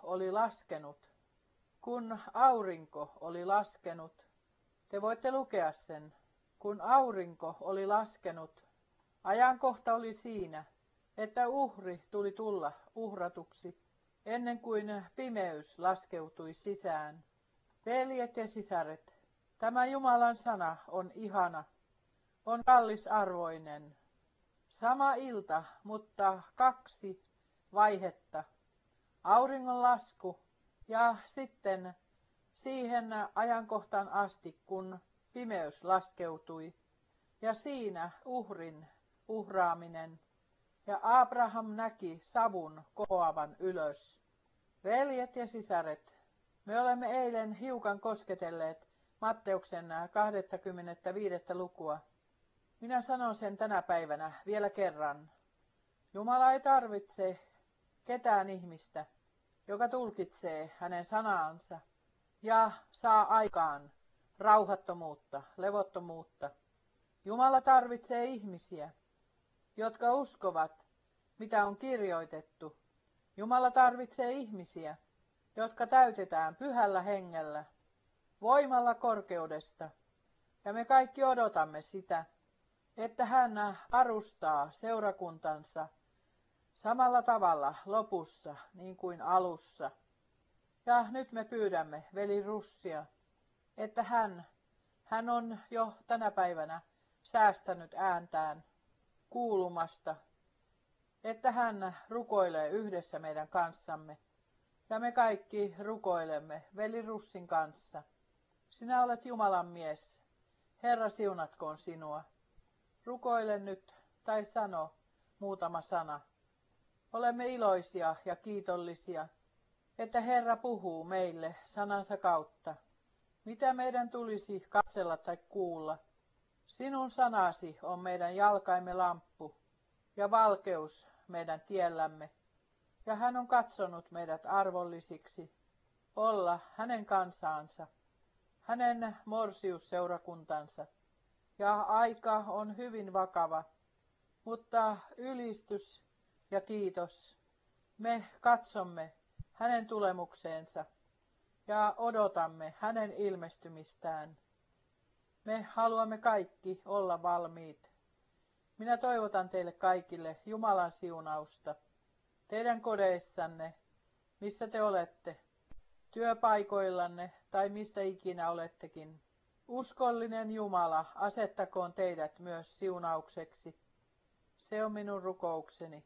oli laskenut, te voitte lukea sen, kun aurinko oli laskenut, ajankohta oli siinä, että uhri tuli tulla uhratuksi, ennen kuin pimeys laskeutui sisään. Veljet ja sisaret, tämä Jumalan sana on ihana, on kallisarvoinen. Sama ilta, mutta 2 vaihetta. Auringon lasku ja sitten siihen ajankohtaan asti, kun pimeys laskeutui. Ja siinä uhrin uhraaminen. Ja Abraham näki savun kohoavan ylös. Veljet ja sisaret, me olemme eilen hiukan kosketelleet Matteuksen 25. lukua. Minä sanon sen tänä päivänä vielä kerran. Jumala ei tarvitse ketään ihmistä, joka tulkitsee hänen sanaansa ja saa aikaan rauhattomuutta, levottomuutta. Jumala tarvitsee ihmisiä, jotka uskovat, mitä on kirjoitettu. Jumala tarvitsee ihmisiä, jotka täytetään pyhällä hengellä, voimalla korkeudesta. Ja me kaikki odotamme sitä, että hän arustaa seurakuntansa samalla tavalla lopussa niin kuin alussa. Ja nyt me pyydämme veli Russia, että hän on jo tänä päivänä säästänyt ääntään kuulumasta, että hän rukoilee yhdessä meidän kanssamme. Ja me kaikki rukoilemme veli Russin kanssa. Sinä olet Jumalan mies. Herra siunatkoon sinua. Rukoile nyt tai sano muutama sana. Olemme iloisia ja kiitollisia, että Herra puhuu meille sanansa kautta. Mitä meidän tulisi katsella tai kuulla? Sinun sanasi on meidän jalkaimme lamppu ja valkeus meidän tiellämme, ja hän on katsonut meidät arvollisiksi olla hänen kansaansa, hänen morsiusseurakuntansa. Ja aika on hyvin vakava, mutta ylistys ja kiitos. Me katsomme hänen tulemukseensa ja odotamme hänen ilmestymistään. Me haluamme kaikki olla valmiit. Minä toivotan teille kaikille Jumalan siunausta. Teidän kodeissanne, missä te olette, työpaikoillanne tai missä ikinä olettekin. Uskollinen Jumala asettakoon teidät myös siunaukseksi. Se on minun rukoukseni.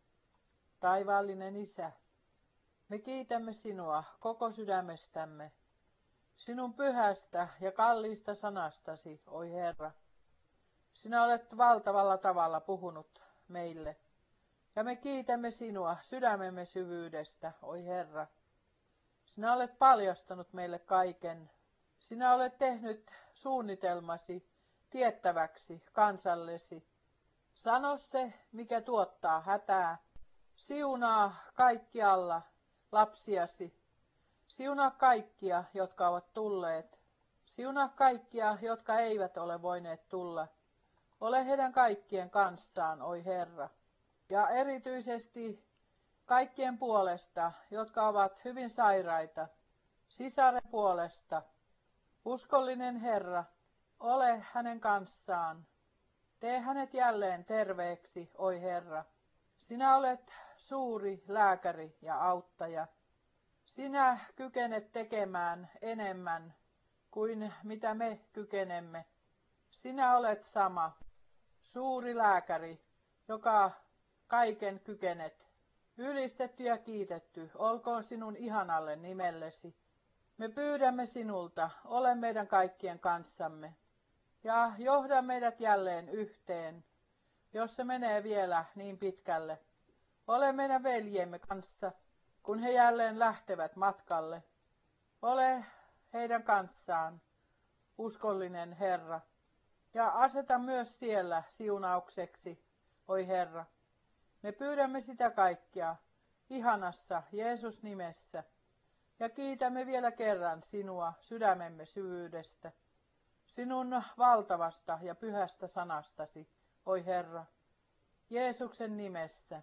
Taivaallinen Isä, me kiitämme sinua koko sydämestämme, sinun pyhästä ja kalliista sanastasi, oi Herra. Sinä olet valtavalla tavalla puhunut meille, ja me kiitämme sinua sydämemme syvyydestä, oi Herra. Sinä olet paljastanut meille kaiken. Sinä olet tehnyt suunnitelmasi tiettäväksi kansallesi. Sano se, mikä tuottaa hätää. Siunaa kaikkialla lapsiasi. Siunaa kaikkia, jotka ovat tulleet. Siunaa kaikkia, jotka eivät ole voineet tulla. Ole heidän kaikkien kanssaan, oi Herra. Ja erityisesti kaikkien puolesta, jotka ovat hyvin sairaita. Sisaren puolesta. Uskollinen Herra, ole hänen kanssaan. Tee hänet jälleen terveeksi, oi Herra. Sinä olet suuri lääkäri ja auttaja. Sinä kykenet tekemään enemmän kuin mitä me kykenemme. Sinä olet sama, suuri lääkäri, joka kaiken kykenet. Ylistetty ja kiitetty, olkoon sinun ihanalle nimellesi. Me pyydämme sinulta, ole meidän kaikkien kanssamme, ja johda meidät jälleen yhteen, jos se menee vielä niin pitkälle. Ole meidän veljemme kanssa, kun he jälleen lähtevät matkalle. Ole heidän kanssaan, uskollinen Herra, ja aseta myös siellä siunaukseksi, oi Herra. Me pyydämme sitä kaikkea ihanassa Jeesus nimessä, ja kiitämme vielä kerran sinua sydämemme syvyydestä, sinun valtavasta ja pyhästä sanastasi, oi Herra, Jeesuksen nimessä.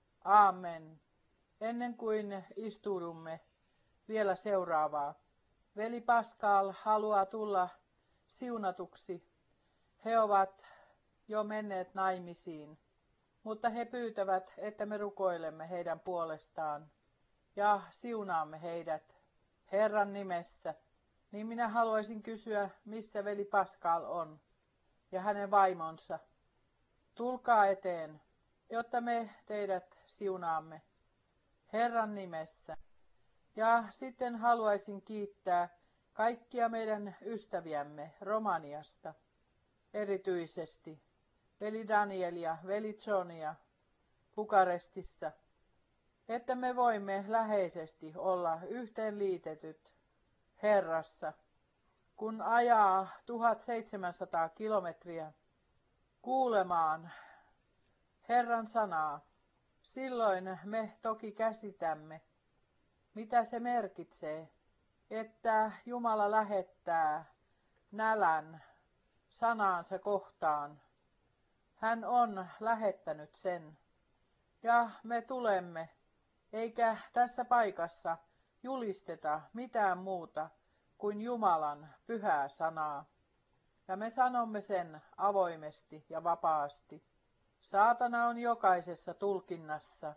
Aamen. Ennen kuin istuudumme vielä seuraavaa. Veli Pascal haluaa tulla siunatuksi. He ovat jo menneet naimisiin, mutta he pyytävät, että me rukoilemme heidän puolestaan ja siunaamme heidät Herran nimessä. Niin minä haluaisin kysyä, missä veli Pascal on ja hänen vaimonsa. Tulkaa eteen, jotta me teidät siunaamme Herran nimessä. Ja sitten haluaisin kiittää kaikkia meidän ystäviämme Romaniasta, erityisesti veli Danielia, veli Johnia Bukarestissa, että me voimme läheisesti olla yhteenliitetyt Herrassa, kun ajaa 1700 kilometriä kuulemaan Herran sanaa. Silloin me toki käsitämme, mitä se merkitsee, että Jumala lähettää nälän sanaansa kohtaan. Hän on lähettänyt sen, ja me tulemme, eikä tässä paikassa julisteta mitään muuta kuin Jumalan pyhää sanaa. Ja me sanomme sen avoimesti ja vapaasti. Saatana on jokaisessa tulkinnassa.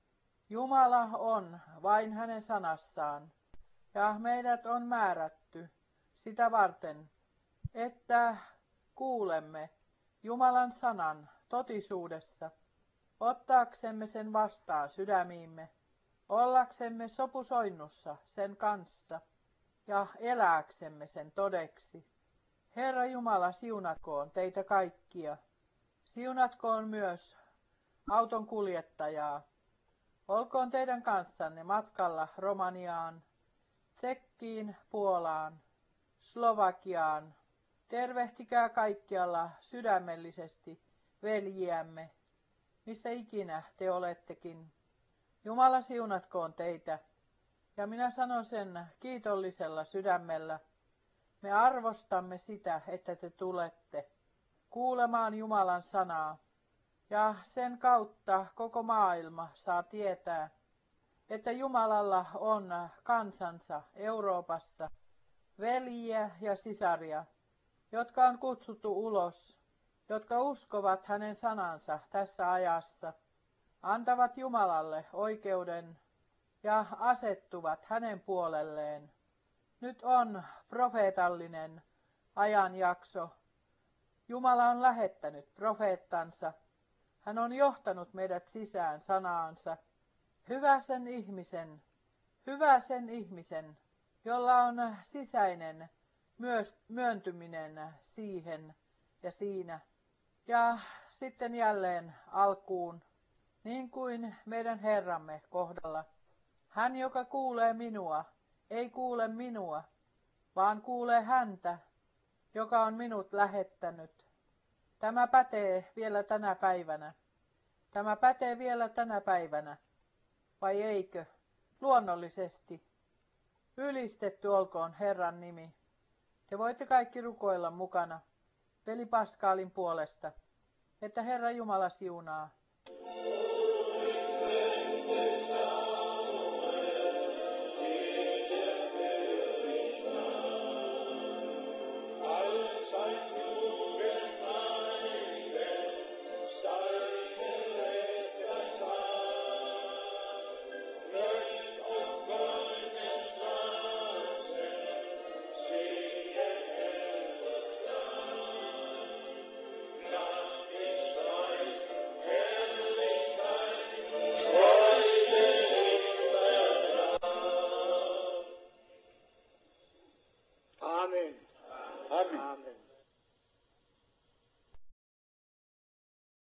Jumala on vain hänen sanassaan, ja meidät on määrätty sitä varten, että kuulemme Jumalan sanan totisuudessa, ottaaksemme sen vastaan sydämiimme, ollaksemme sopusoinnussa sen kanssa ja elääksemme sen todeksi. Herra Jumala, siunatkoon teitä kaikkia. Siunatkoon myös auton kuljettajaa. Olkoon teidän kanssanne matkalla Romaniaan, Tsekkiin, Puolaan, Slovakiaan. Tervehtikää kaikkialla sydämellisesti veljiämme missä ikinä te olettekin. Jumala siunatkoon teitä. Ja minä sanon sen kiitollisella sydämellä. Me arvostamme sitä, että te tulette kuulemaan Jumalan sanaa. Ja sen kautta koko maailma saa tietää, että Jumalalla on kansansa Euroopassa veljiä ja sisaria, jotka on kutsuttu ulos, jotka uskovat hänen sanansa tässä ajassa, antavat Jumalalle oikeuden ja asettuvat hänen puolelleen. Nyt on profeetallinen ajanjakso. Jumala on lähettänyt profeettansa. Hän on johtanut meidät sisään sanaansa. Hyvä sen ihmisen, jolla on sisäinen myös myöntyminen siihen ja siinä. Ja sitten jälleen alkuun, niin kuin meidän Herramme kohdalla. Hän, joka kuulee minua, ei kuule minua, vaan kuulee häntä, joka on minut lähettänyt. Tämä pätee vielä tänä päivänä. Tämä pätee vielä tänä päivänä. Vai eikö? Luonnollisesti. Ylistetty olkoon Herran nimi. Te voitte kaikki rukoilla mukana veli Paskaalin puolesta, että Herra Jumala siunaa. Amen. Amen.